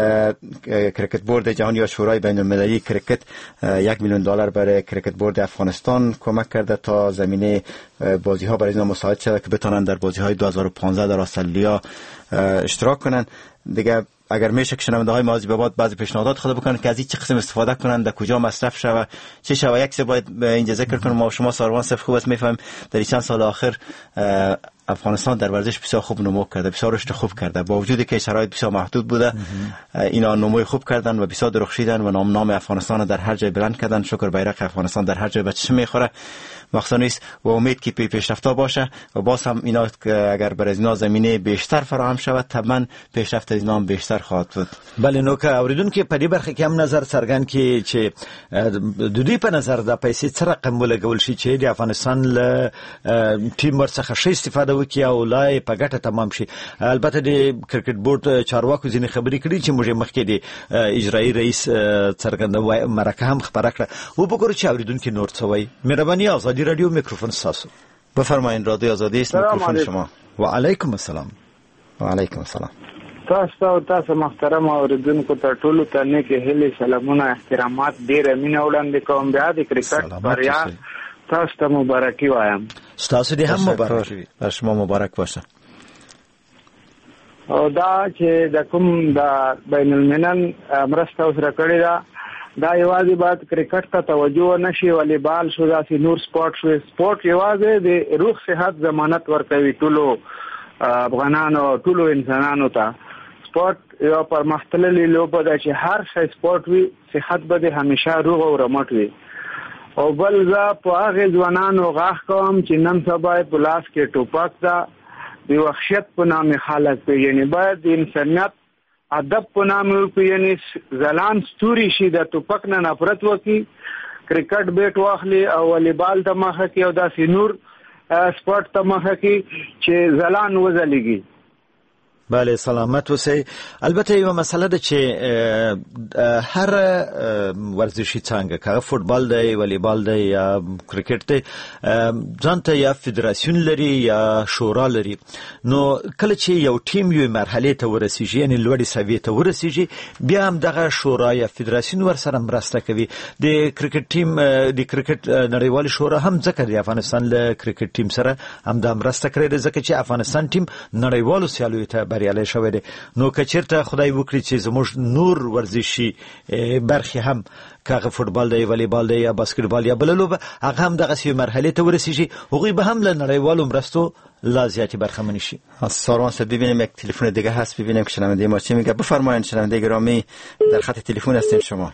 کرکت بورد جهانی یا شورای بین المللی کرکت یک میلیون دلار برای کرکت بورد افغانستان کمک کرده تا زمینه بازی ها برای اینا مساعد شده که بتونن در بازی های دو هزار و پانزده در استرالیا اشتراک کنن. دیگه اگر میشه که شنونده های مازی به بعد بعضی پیشنهادات خود بکنن که از این چه قسم استفاده کنن، در کجا مصرف شوه، چه شوه. یک سه باید اینجا ذکر کنم ما شما ساروان صرف خوب است میفهمیم در این چند سال آخر افغانستان در ورزش بسیار خوب نمو کرده، بسیار رشد خوب کرده، با وجودی که شرایط بسیار محدود بوده اینا نمو خوب کردن و بسیار درخشیدن و نام نام افغانستان در هر جای بلند کردن. شکر بیرق افغانستان در هر جای به چشم میخوره. مخصوصا است و امید که پی پیشرفته باشه و باز هم اینا اگر بر از اینا زمینه بیشتر فراهم شود طبعا پیشرفت اینا هم بیشتر خواهد بود. بله نو که اوریدونکو په دې برخه کې هم نظر څرګند کړي چې د دوی په نظر د پیسې څه رقم ولګول شي چې د افغانستان له ټیم ورڅخه ښه استفاده وکړي او لای په ګټه تمام شي. البته د کرکټ بورډ چارواکو ځینې خبرې کړي چې موږ مخکې د اجرایی رئیس څرګنده مرکه هم خبره کړه. و بګورو چې اوریدونکو نور څه وایي. مهرباني آزادی رادیو میکروفون ساسو. بفرمایید رادیو آزادی است میکروفون شما. و علیکم السلام. و علیکم السلام. تاسو او تاسو محترم اوریدونکو ته ټولو ته نیک هیلې سلامونه احترامات ډېر مینه وړاندې کوم. بیا د کرکټ بریا تاسو ته مبارکي وایم. تاسو دې هم مبارک وي. بر شما مبارک باشه. او دا چې د کوم د بین الملل مرسته وسره کړی دا دا یوازې باید کرکټ ته توجه نشي، والیبال شو، داسې نور سپورت شو. سپورت یوازې د روغ صحت ضمانت ورکوي ټولو افغانانو ټولو انسانانو ته. سپورت یو پرمختللې لوبه ده چې هر شی سپورت وي صحت به د همیشه روغ او رمټ وي. او بل زه په هغه ځوانانو غاښ کوم چې نن سبا په لاس کې ټوپک ده د وحشت په نامه خلک پیژني. باید د انسانیت ادب په نامه پیژني، ځلان ستوري شي د ټوپک نه نفرت وکړي، کرکټ بیٹ واخلي او والیبال ته مخه کوي او داسې نور سپورت ته مخه کې چې زلان وزلیږي. بله سلامت اوسئ. البته یو مسله ده چې هر ورزشي څنګه که فوتبال دی، والیبال دی یا کرکټ دی، ځان ته یا فدراسیون لري یا شورا لري. نو کله چې یو ټیم یو مرحله ته ورسیږي، یعنی لوړې سویې ته ورسیږي، بیا هم دغه شورا یا فدراسیون ورسره مرسته کوي. د کرکټ ټیم د کرکټ نړیوال شورا هم ځکه د افغانستان له کرکټ ټیم سره هم د مرسته کړې ده، ځکه چې افغانستان ټیم نړیوالو سیالیو ته بریالی شوی دی. نو که چېرته خدای وکړي چې زموږ نور ورزشي برخې هم که فوتبال دی، والیبال دی یا باسکتبال یا بله لوبه، هغه هم دغسې یوې مرحلې ته ورسیږي، هغوی به هم له نړیوالو مرستو لا زیاتی برخمنی شی. سارمان صاحب ببینیم یک تلفن دیگه هست، ببینیم که شنونده ما چی میگه. بفرمایید شنونده گرامی، در خط تلفن هستیم شما.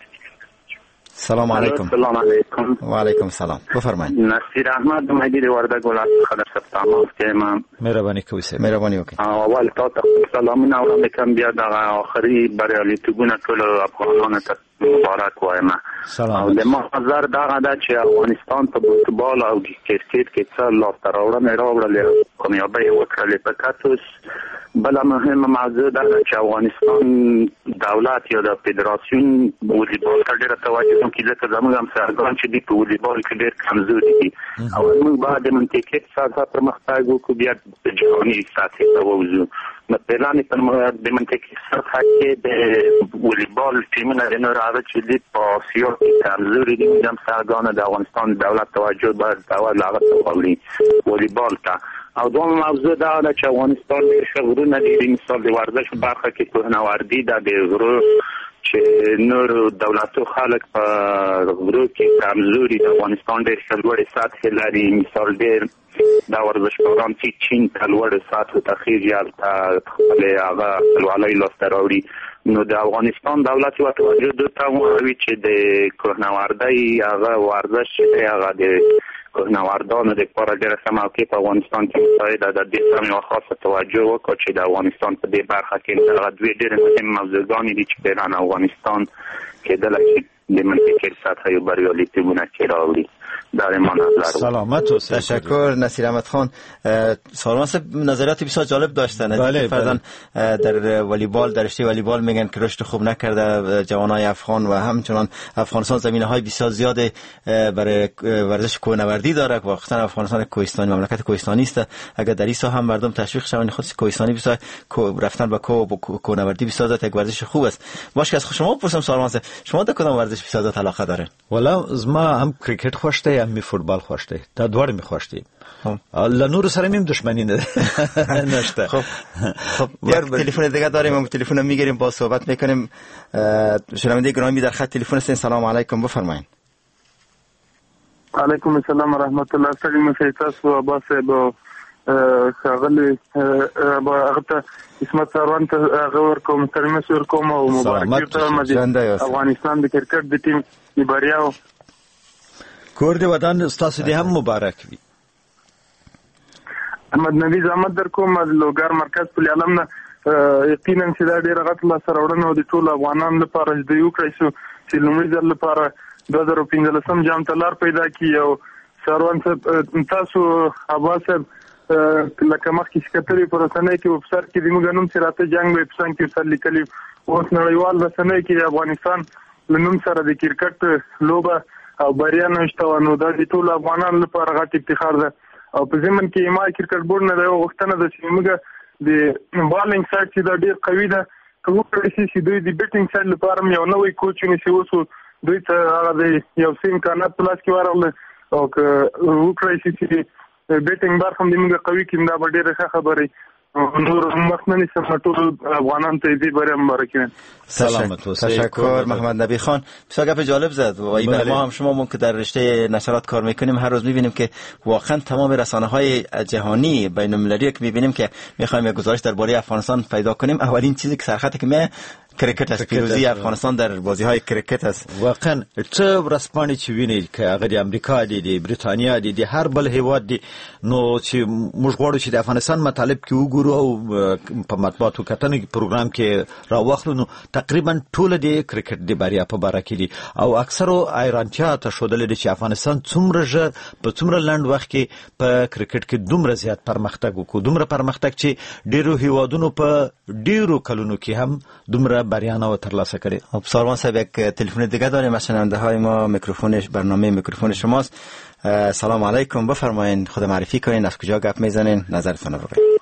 سلام علیکم. سلام علیکم. و علیکم سلام. بفرمایید. نصیر احمد مهدی وردگ ولایت خدر سپتاماف که من مهربانی کوسه. مهربانی وکړئ. اول تا ته سلامونه وړاندې بیا د آخري بریالیتوبونه ټول افغانانو ته مبارک وایم. سلام. د ما نظر دغه ده چې افغانستان په فوتبال او کرکټ کې څه لاسته راوړنې راوړلې، کامیابۍ وکړلې. په کتوس بل مهمه موضوع ده چې افغانستان دولت یا د فدراسیون والیبال ته ډېره توجه کوي، ځکه زموږ همسایګان چې دي په والیبال کې ډېر کمزوري دي او موږ باید د منطقې سطح پرمختګ وکړو، بیا د جهاني سطحې ته ووځو. مثلا د منطقې سطح کې د والیبال ټیمونه د نور هغه چې دي په آسیا کې کمزوري دي، موږ همسایګان د افغانستان دولت توجه باید اول هغه ته واوړي، والیبال ته. او دوم موضوع دا ده چې افغانستان ډېر ښه غرونه لري، مثال د ورزش په برخه کې کوهنوردي ده، د غرو چې نور دولتو خلک په غرو کې کمزوري دي. افغانستان ډېر ښه لوړې سطحې لري، مثال ډېر دا ورزشکاران چې چین ته لوړې سطحو ته خیږي، هلته خپلې هغه خپلوالی لاسته راوړي. نو د افغانستان دولت یوه توجه دې ته واوړي چې د کوهنوردۍ هغه ورزش چې دی هغه د کوهنوردانو دپاره ډېره ښه موقع په افغانستان کې مساعده ده. دې ته هم یوه خاصه توجه وکړو چې د افغانستان په دې برخه کې دغه دوې ډېرې مهمې موضوعګانې دي چې فعلا افغانستان کېدلی چې د منطقې سطح یو بریالیتوبونه کې راوړي. در ما نظر سلامت و تشکر. نصیر احمد خان، سالمان صاحب نظریات بسیار جالب داشتن. بله فرضاً در والیبال، در رشته والیبال میگن که رشد خوب نکرده جوانای افغان و همچنان افغانستان زمینه‌های بسیار زیاد برای ورزش کوهنوردی داره، واقعا افغانستان کوهستانی مملکت کوهستانی است. اگر در این ساحه هم مردم تشویق شون، خود کوهستانی بسیار رفتن به کوه و کوهنوردی بسیار زیاد یک ورزش خوب است. باشه از شما بپرسم سالمان صاحب، شما در کدام ورزش بسیار زیاد علاقه دارین؟ والا ما هم کرکټ خوښ دی، هم فوتبال خوښ دی، دا دواړه می خوښ دي. له نور سره میم دښمنی نه نشته. خب خب یک تلفن دیگه داریم، ما تلفن میگیریم با صحبت میکنیم. شنونده گرامی در خط تلفن هستین. سلام علیکم، بفرمایید. علیکم السلام و رحمت الله. سلام تاسو عباس صاحب ښاغلی هغه اسمت سروان ته هغه ورکوم، ترمس ورکوم او مبارک ته افغانستان د کرکټ د ټیم د بریاو کور دی ودان ستاسو دی هم مبارک وي. احمد نبی زحمت در کوم د لوګر مرکز په عالم نه یقینا چې دا ډیره غټه لاسته راوړنه د ټول افغانانو لپاره د یو کړی شو چې لومړی ځل لپاره دوه زره پنځلسم جام ته لار پیدا کړي. او سروان صاحب تاسو عباس صاحب لکه مخکې شکتري پر رسنۍ کې وبسر کې د موږ نوم چې راته جنگ ویب سان کې سر لیکلي، اوس نړیوال رسنۍ کې د افغانستان له نوم سره د کرکټ لوبه او بریا نشته، نو دا د ټول افغانانو لپاره غټ افتخار ده. او په ضمن کې ما کرکټ بورډ نه یو وختونه د چې موږ د بالینګ سایډ چې دا ډیر قوي ده، که وکړي چې دوی د بیټینګ سایډ لپاره یو نوې کوچ ونیسي، اوس دوی ته هغه د یو سیم امکانات په لاس کې ورغله، او که وکړي چې بیټینګ برخه هم د موږ قوي کړي، دا به ډېره ښه خبره نور مخننی سمټول افغانان ته دې برای مبارک وي. سلامت و تشکر. محمد نبی خان بسیار گپ جالب زد و این بله. ما هم شما مون که در رشته نشرات کار میکنیم هر روز میبینیم که واقعا تمام رسانه های جهانی بین المللی که میبینیم که میخوایم یک گزارش درباره افغانستان پیدا کنیم، اولین چیزی که سرخطی که می کرکټ است، پیروزی افغانستان در بازی‌های کرکټ است. واقعا څه ورسپانې چې ویني که هغه د امریکا دی، د بریتانیا دی، د هر بل هیواد دی، نو چې موږ غواړو چې د افغانستان مطالب کې وګورو او په مطبوعاتو کتنې پروګرام کې راوخلو، نو تقریبا ټول د کرکټ د بریا په باره کې دي او اکثرو ایرانتیا ته ښودلې ده چې افغانستان څومره ژر په څومره لنډ وخت کې په کرکټ کې دومره زیات پرمختګ وکړو، دومره پرمختګ چې ډیرو هیوادونو په ډیرو کلونو کې هم دومره بریا نه ترلاسه کړي. خب سارمان صاحب، یک تلفن دیگه داریم از شنونده های ما. میکروفون برنامه میکروفون شماست. سلام علیکم، بفرمایید، خود معرفی کنین، از کجا گپ میزنین، نظرتون رو بگید.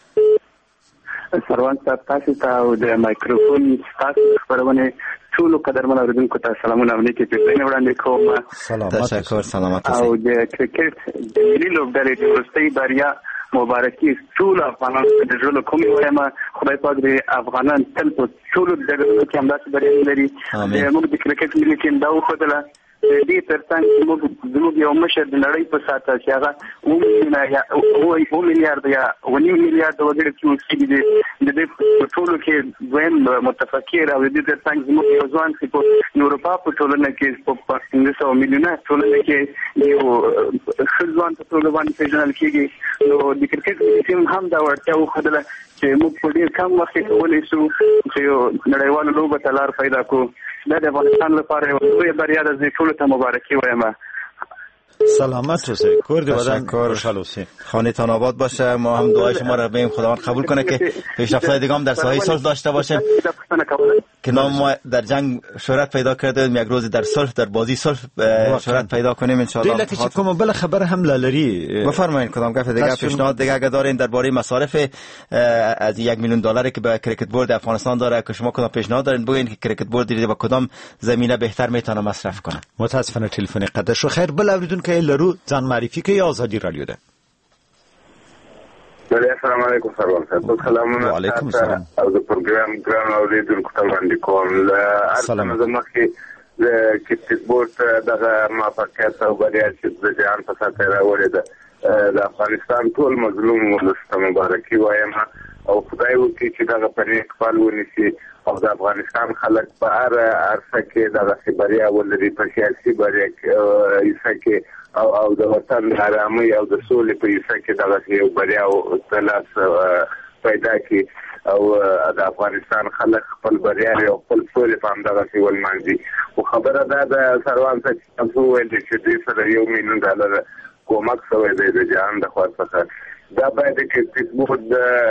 سروان صاحب تاسو ته او د مایکروفون تاسو خبرونه ټول قدرمن اوریدونکو ته سلامونه او نیکه پیغام وړاندې کوم. تشکر، سلامت اوسئ. او د کرکټ د ملي لوبډلې د وروستۍ بریا مبارکي ټول افغانانو ته د ژوند کومې وایم، خدای پاک دې افغانان تل په ټولو ډګرونو کې همداسې بریا لري. موږ د کرکټ ملي ټیم دا وښودله، د دې ترڅنګ موږ زموږ یو مشر د نړۍ په ساته چې هغه اووه میلیارده یا اووه نیم میلیارده وګړي چې اوسېږي د دې په ټولو کې دویم متفکر او د دې ترڅنګ زموږ یو ځوان چې په اروپا په ټولنه کې په پنځه سوه میلیونه ټولنه کې یو ښه ځوان په توګه باندې پېژندل کېږي. نو د کرکټ ټیم هم دا وړتیا وښودله چې موږ په ډېر کم وخت کې کولی شو چې یو نړیواله لوبه ته لار پیدا کړو. دا د افغانستان لپاره یو لویه بریا ده، زه ټولو ته مبارکي وایم. سلامت اوسئ، کور دې ودان خوشحال اوسئ، خانه‌تان آباد باشه. ما هم دعای شما را بگیم خداوند قبول کنه که پیشرفت‌های دیگه هم در ساحه صلح داشته باشیم که نام ما در جنگ شهرت پیدا کرده، یک روز در صلح، در بازی صلح شهرت پیدا کنیم ان شاء الله. دلته چې کومه بل خبر هم لري بفرمایید، کدام گپ دیگه پیشنهاد دیگه اگه دارین درباره مصارف از یک میلیون دلاری که به کرکت بورد افغانستان داره، که شما کدام پیشنهاد دارین بگین که کرکت بورد دیگه با کدام زمینه بهتر میتونه مصرف کنه. متاسفانه تلفن قطع شو. خیر، بل اوریدون که لرو ځان معرفي کوي. آزادي رادیو ده. السلام علیکم سروان صاحب. سلامونه. وعلیکم السلام. او د پروګرام ګران اوریدونکو ته وړاندې کوم. سلام. زه مخکې د کرکټ بورډ دغه موافقت او بریا چې د جهان په سطح راوړې ده، د افغانستان ټول مظلوم ولس ته مبارکي وایم او خدای وکړي چې دغه په نیک فال ونیسي او د افغانستان خلک په هر عرصه کې دغسې بریا ولري، په سیاسي بریا کې او او د وطن د ارامۍ او د سولې په حصه کې دغسې یو بریا او تلاس پیدا کړي او د افغانستان خلک خپل بریا او خپل سولې په همدغسې ولمانځي. خو خبره دا ده سروان صاحب چې تاسو وویل چې دې سره یو میلیون ډالر کومک شوی دی د جهان د خوا څخه، دا باید د کرکټ بورډ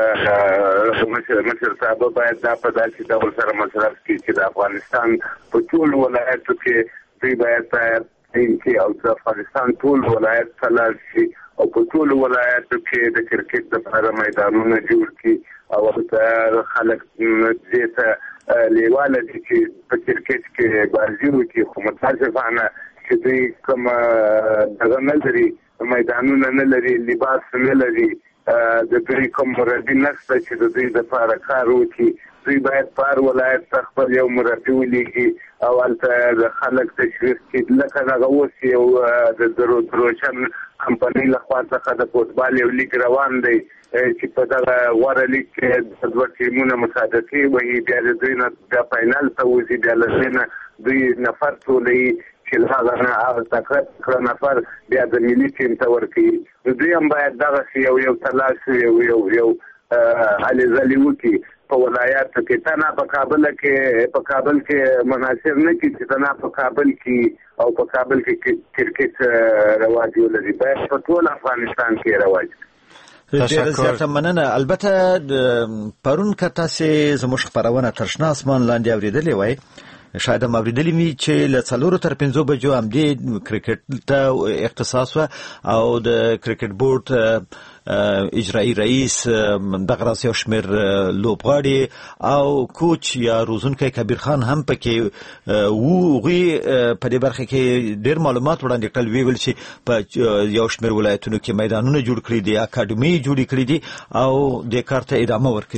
مشر صاحب باید دا په داسې ډول سره مصرف کړي چې د افغانستان په ټولو ولایتو کې دوی باید چې او د افغانستان ټول ولایت ته لاړ شي او په ټولو ولایتو کې د کرکټ لپاره میدانونه جوړ کړي او هلته خلک دې ته لیواله دي چې په کرکټ کې بازي وکړي. خو متاسفانه چې دوی کوم دغه نه لري، میدانونه نه لري، لباس نه لري، د دوی کوم مربي نشته چې د دوی دپاره کار وکړي. دوی باید په هر ولایت ته خپل یو مربي ولیږي او هلته د خلک تشویق کړي. لکه دغه اوس یو د روشن کمپنۍ لخوا څخه د فوټبال یو لیګ روان دی چې په دغه غوره لیګ کې دوه ټیمونه مسابقې وهي، بیا د دوی نه بیا فاینل ته وځي، بیا له دوی نه دوی نفر ټولوي چې له هغه نه هغه تکړه تکړه نفر بیا د ملي ټیم ته ورکوي. دوی هم باید دغسې یو یو تلاش یو یو یو هلې ځلې وکړي په ولایاتو کې. تنها په کابل کې په کابل کې مناصر نه کړي چې تنها په کابل کې او په کابل کې کرکټ رواج ولري، باید په ټول افغانستان کې رواج. ډېره زیاته مننه. البته پرون که تاسې زموږ خپرونه تر شنه اسمان لاندې اورېدلې وای، شاید هم اورېدلې وي چې له څلورو تر پنځو بجو همدې کرکټ ته اختصاص وه او د کرکټ بورډ اجرایی رئیس دغه راس یو شمېر لوبغاړي او کوچ یا روزونکی کبیر خان هم پکې وو. هغوی په دې برخه کې ډېر معلومات وړاندې کړل، ویې ویل چې په یو شمېر ولایتونو کې میدانونه جوړ کړي دي، اکاډمۍ جوړې کړي دي او دې کار ته ادامه ورکوي.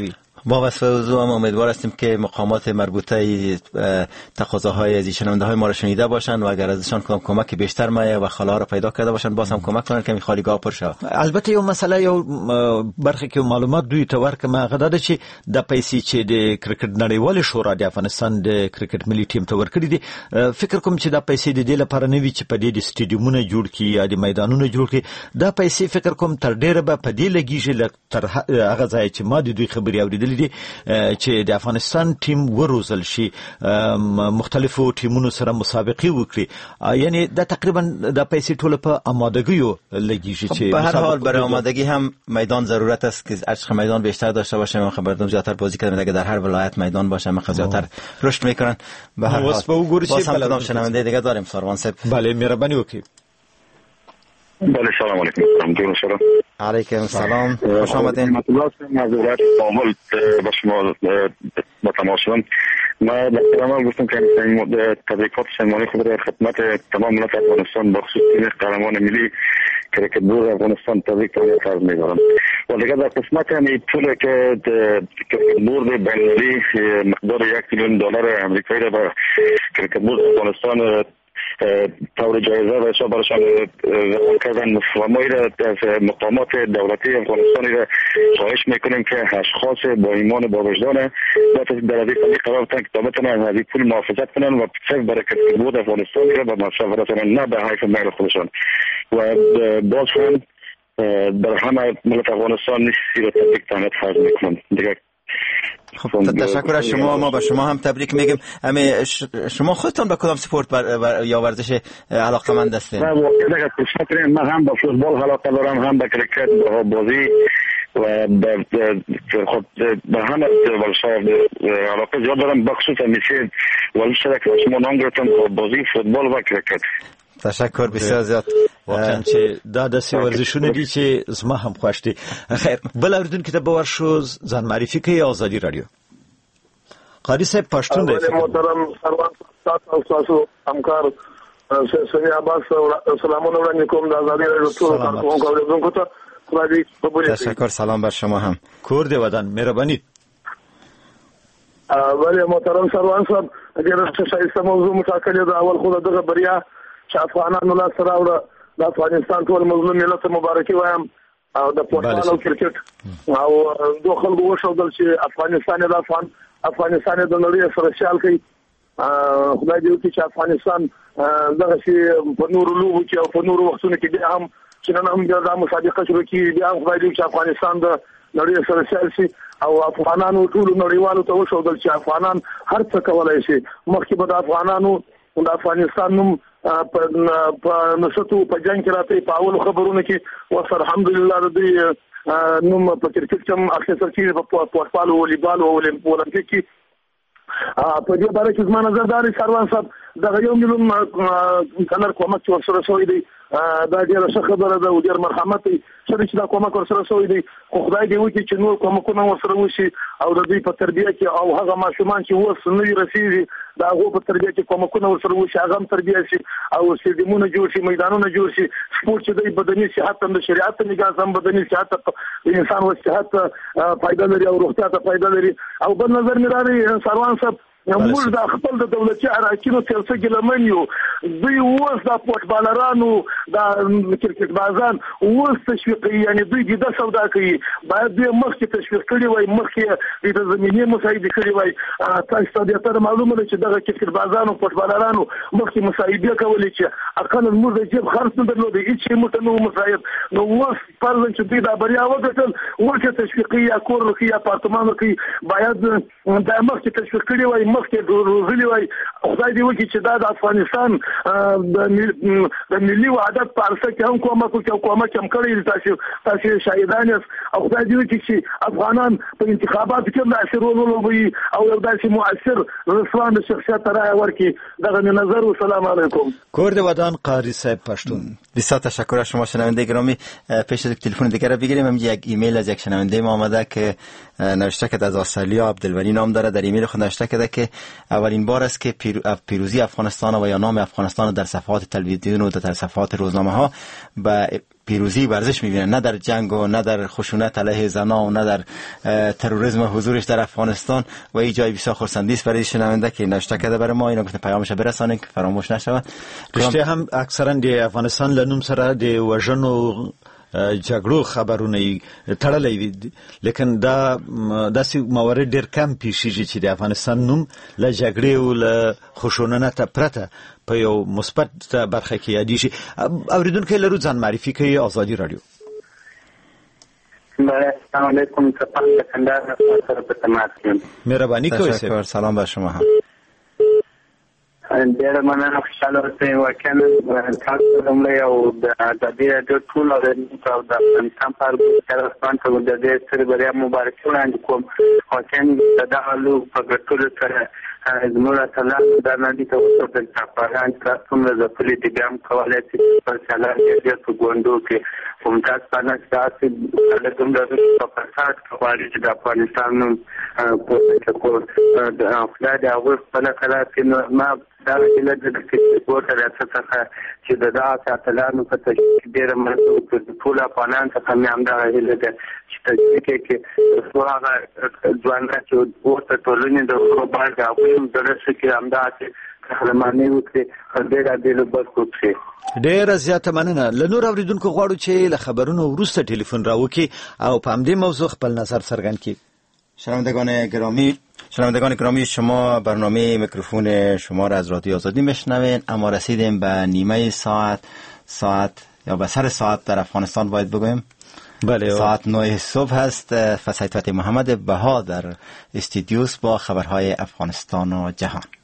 ما واسه هم امیدوار هستیم که مقامات مربوطه تقاضاهای از شنونده های ما را شنیده باشند و اگر ازشان کدام کمک بیشتر میه و خلا را پیدا کرده باشند باز هم کمک کنن که این خالیگاه پر شود. البته یو مسئله یو برخه کې معلومات دوی ته ورکړم هغه دا چې د پیسې چې د کرکټ نړیوال شورا د افغانستان د کرکټ ملي ټیم ته ورکړي دي فکر کوم چې دا پیسې د دې لپاره نه وي چې په دې د سټیډیومونو جوړ کړي یا د میدانونو جوړ کړي. دا پیسې فکر کوم تر ډیره به په دې لګیږي تر هغه ځای چې ما د دوی خبري اوریدلې دي چې د افغانستان ټیم وروزل شي مختلفو ټیمونو سره مسابقه وکړي. یعنی دا تقریبا دا پیسې ټول په آمادگیو لګیږي چې به هر حال برای آمادگی هم میدان ضرورت است که عشق میدان بیشتر داشته باشه. ما خبردم زیاتر بازی کردن اگه در هر ولایت میدان باشه ما زیاتر رشد میکنن. به هر حال باز هم کدام شنونده دیگه داریم ساروان صاحب. بله مهربانی وکړئ. بله سلام علیکم. جون سلام. علیکم السلام. خوش آمدین. معذرت کامل با شما با تماشاگران. ما در ادامه گفتم که تبریکات صمیمانه خود را خدمت تمام ملت افغانستان با خصوص تیم قهرمان ملی کرکت بورد افغانستان تبریک عرض می‌کنم. و دیگه در قسمت همین پولی که کرکت بورد بین‌المللی مقدار یک میلیون دلار آمریکایی را به کرکت بورد افغانستان طور جایزه و حساب برشان روان کردن و ما از مقامات دولتی افغانستانی را خواهش میکنیم که اشخاص با ایمان با وجدان در از این قرار بتن که تا بتنن از این پول محافظت کنن و صرف برای کرکت بورد افغانستانی را به مصرف رسانن نه به حیث میل خودشان. و باز هم در همه ملت افغانستان نیستی را تبریک تهنیت عرض میکنم. دیگه خب تشکر از شما. ما به شما هم تبریک میگیم. همه شما خودتون به کدام سپورت یا ورزش علاقه‌مند هستین؟ من واقعا قسمت من هم به فوتبال علاقه دارم هم به کرکت به بازی و به خود به همه ورزش علاقه زیاد دارم بخصوص همیشه ورزش که شما نام گرفتم بازی فوتبال و کرکت. تشکر بسیار زیاد. واقعا چې دا د ورزشونه دي چې زما هم خوښ دي. خیر بل اوریدونکو ته به ورشو ځان معرفي کوي آزادي رادیو. قاری صاحب پښتون دی. محترم سروان تاسو تاسو همکار سنی عباس سلامونه وړاندې کوم د آزادي رادیو ټول کارکونکو اوریدونکو ته خدای دې قبول کړي. تشکر. سلام بر شما هم. کور دی ودان مهرباني. ولی محترم سروان صاحب اگر څه شایسته موضوع متاکل د اول خو دغه بریا چې افغانانو لا سره او د افغانستان ټول مظلوم ملت مبارکي وایم او د فوټبال او کرکټ او دوه خلکو وشودل چې افغانستان د افغان افغانستان د نړۍ سره شال کوي. خدای دې وکړي چې افغانستان دغه شي په نورو لوبو کې او په نورو وختونو کې بیا هم چې نن هم د مسابقه شروع کیږي بیا هم خدای دې چې افغانستان د نړۍ سره شال شي او افغانانو ټول نړیوالو ته وشودل چې افغانان هر څه کولای شي. مخکې به د افغانانو د افغانستان نوم په نشته په جنگ کې راته په اول خبرونه کې او الحمدلله د دې نوم په کرکټ کې هم اخیستل کېږي په فوټبال او والیبال او اولمپیک کې. په دې باره کې زما نظر دا دی سروان صاحب دغه یو میلیون کلر کومک چې ورسره شوی دی دا ډېره ښه خبره ده او ډېر مرحمت دی چې دا کومک ورسره شوی دی. خو خدای دې وکړي چې نور کومکونه ورسره وشي او د دوی په تربیه کې او هغه ماشومان چې اوس نوي رسېږي د هغو په تربیه کې کومکونه ورسره وشي هغه هم تربیه شي او سټیډیمونه جوړ شي میدانونه جوړ شي. سپورټ چې دی بدني صحت هم د شریعت په نگاه هم بدني صحت د انسان و صحت فایده لري او روغتیا ته فایده لري. او بل نظر مې راځي سروان صاحب موږ د خپل د دولتي اراکینو سیاسي ګلمن یو دوی اوس د فوټبالرانو د کرکټ بازان اوس تشویق یعنی دوی د سودا کوي باید دوی مخکې تشویق کړي وای مخکې د زمینی مساعده کړي وای. تاسو ته د معلومه ده چې دغه کرکټ بازان او فوټبالرانو مخکې مساعده کولې چې اقل موږ د جیب خرڅ نه درلود هیڅ شي موږ نو مساعد نو اوس فرض چې دوی د بریا وګټل ورته تشویقي یا کور لکه یا پارتمان کوي باید د مخکې تشویق کړي وای مخکې روزلي وای. خدای دې وکړي چې دا د افغانستان د ملي وحدت په ارسه کې هم کومک وکړي او کومک هم کړی تاسو تاسو شاهدان یاست او خدای دې وکړي چې افغانان په انتخاباتو کې هم داسې رول ولوبوي او یو داسې مؤثر رسوان د شخصیت رایه ورکړي. دغه نظر و سلام علیکم. کور دی ودان قاری صاحب پښتون. بسیار تشکر از شما شنونده گرامی. پیش از تلفن دیگر را بگیریم هم یک ایمیل از یک شنونده ما آمده که نوشته کرده از استرالیا عبدالولی نام داره. در ایمیل خود نوشته کرده که اولین بار است که پیروزی افغانستان و یا نام افغانستان در صفحات تلویزیون و در صفحات روزنامه ها به پیروزی ورزش میبینه، نه در جنگ و نه در خشونت علیه زنان و نه در تروریسم و حضورش در افغانستان. و این جای بسیار خرسندی است برای شنونده که نوشته کرده برای ما، اینا گفته پیامش برسانید که فراموش نشود. رشته هم اکثرا د افغانستان لنوم سره د وژنو جګړو خبرونه تړلې وي، لیکن دا داسې موارد ډېر کم پیښیږي چې د افغانستان نوم له جګړې او له خشونت پرته په یو مثبت برخه کې یادېږي. اوریدونکي لرو ځان معرفي کوي. آزادي رادیو. السلام علیکم. تپل کندهار سره په تماس یم. مهرباني کوئ. سلام بر شما هم. ډېر مننه، خوشاله اوسئ. واقعا تاسو لومړی او د ازادي راډیو ټول اورېدونکو او د افغانستان په اړه افغانستان ته د دې سترې بریا مبارکي وړاندې کوم. واقعا د دغه لوب په ګټلو سره زموږ اتلان دا نه دي کولی چې افغانان څومره ځپلي دي، بیا هم کولی شي خپل چلند ډېر په ګوندو کې ممتازانه داسې خلک هم لري په فساد کې غواړي چې د افغانستان نوم پورته کړو. خدای د هغوی خپله کلا کړي. نو ما دا هیله ده چې سپورټ ریاست څخه چې د دغه اتلانو په تشکیل کې ډېره مرسته وکړي. د ټولو افغانانو څخه مې همدغه هیله ده چې تشکیل کې څو هغه ځوانان چې ورته ټولنې د ورو بار د هغوی هم زړه ښه کړي، همداسې قهرماني وکړي، بېلابېلو برخو کښې. ډېره زیاته مننه. له نور اورېدونکو غواړو چې له خبرونو وروسته ټلیفون راوکړي او په همدې موضوع خپل نظر څرګند کړي. شنوندگان گرامی شنوندگان گرامی شما برنامه میکروفون شما را از رادیو آزادی میشنوین. اما رسیدیم به نیمه ساعت ساعت یا به سر ساعت در افغانستان باید بگویم. بله. ساعت نه صبح هست. فسایت محمد بها در استودیوس با خبرهای افغانستان و جهان.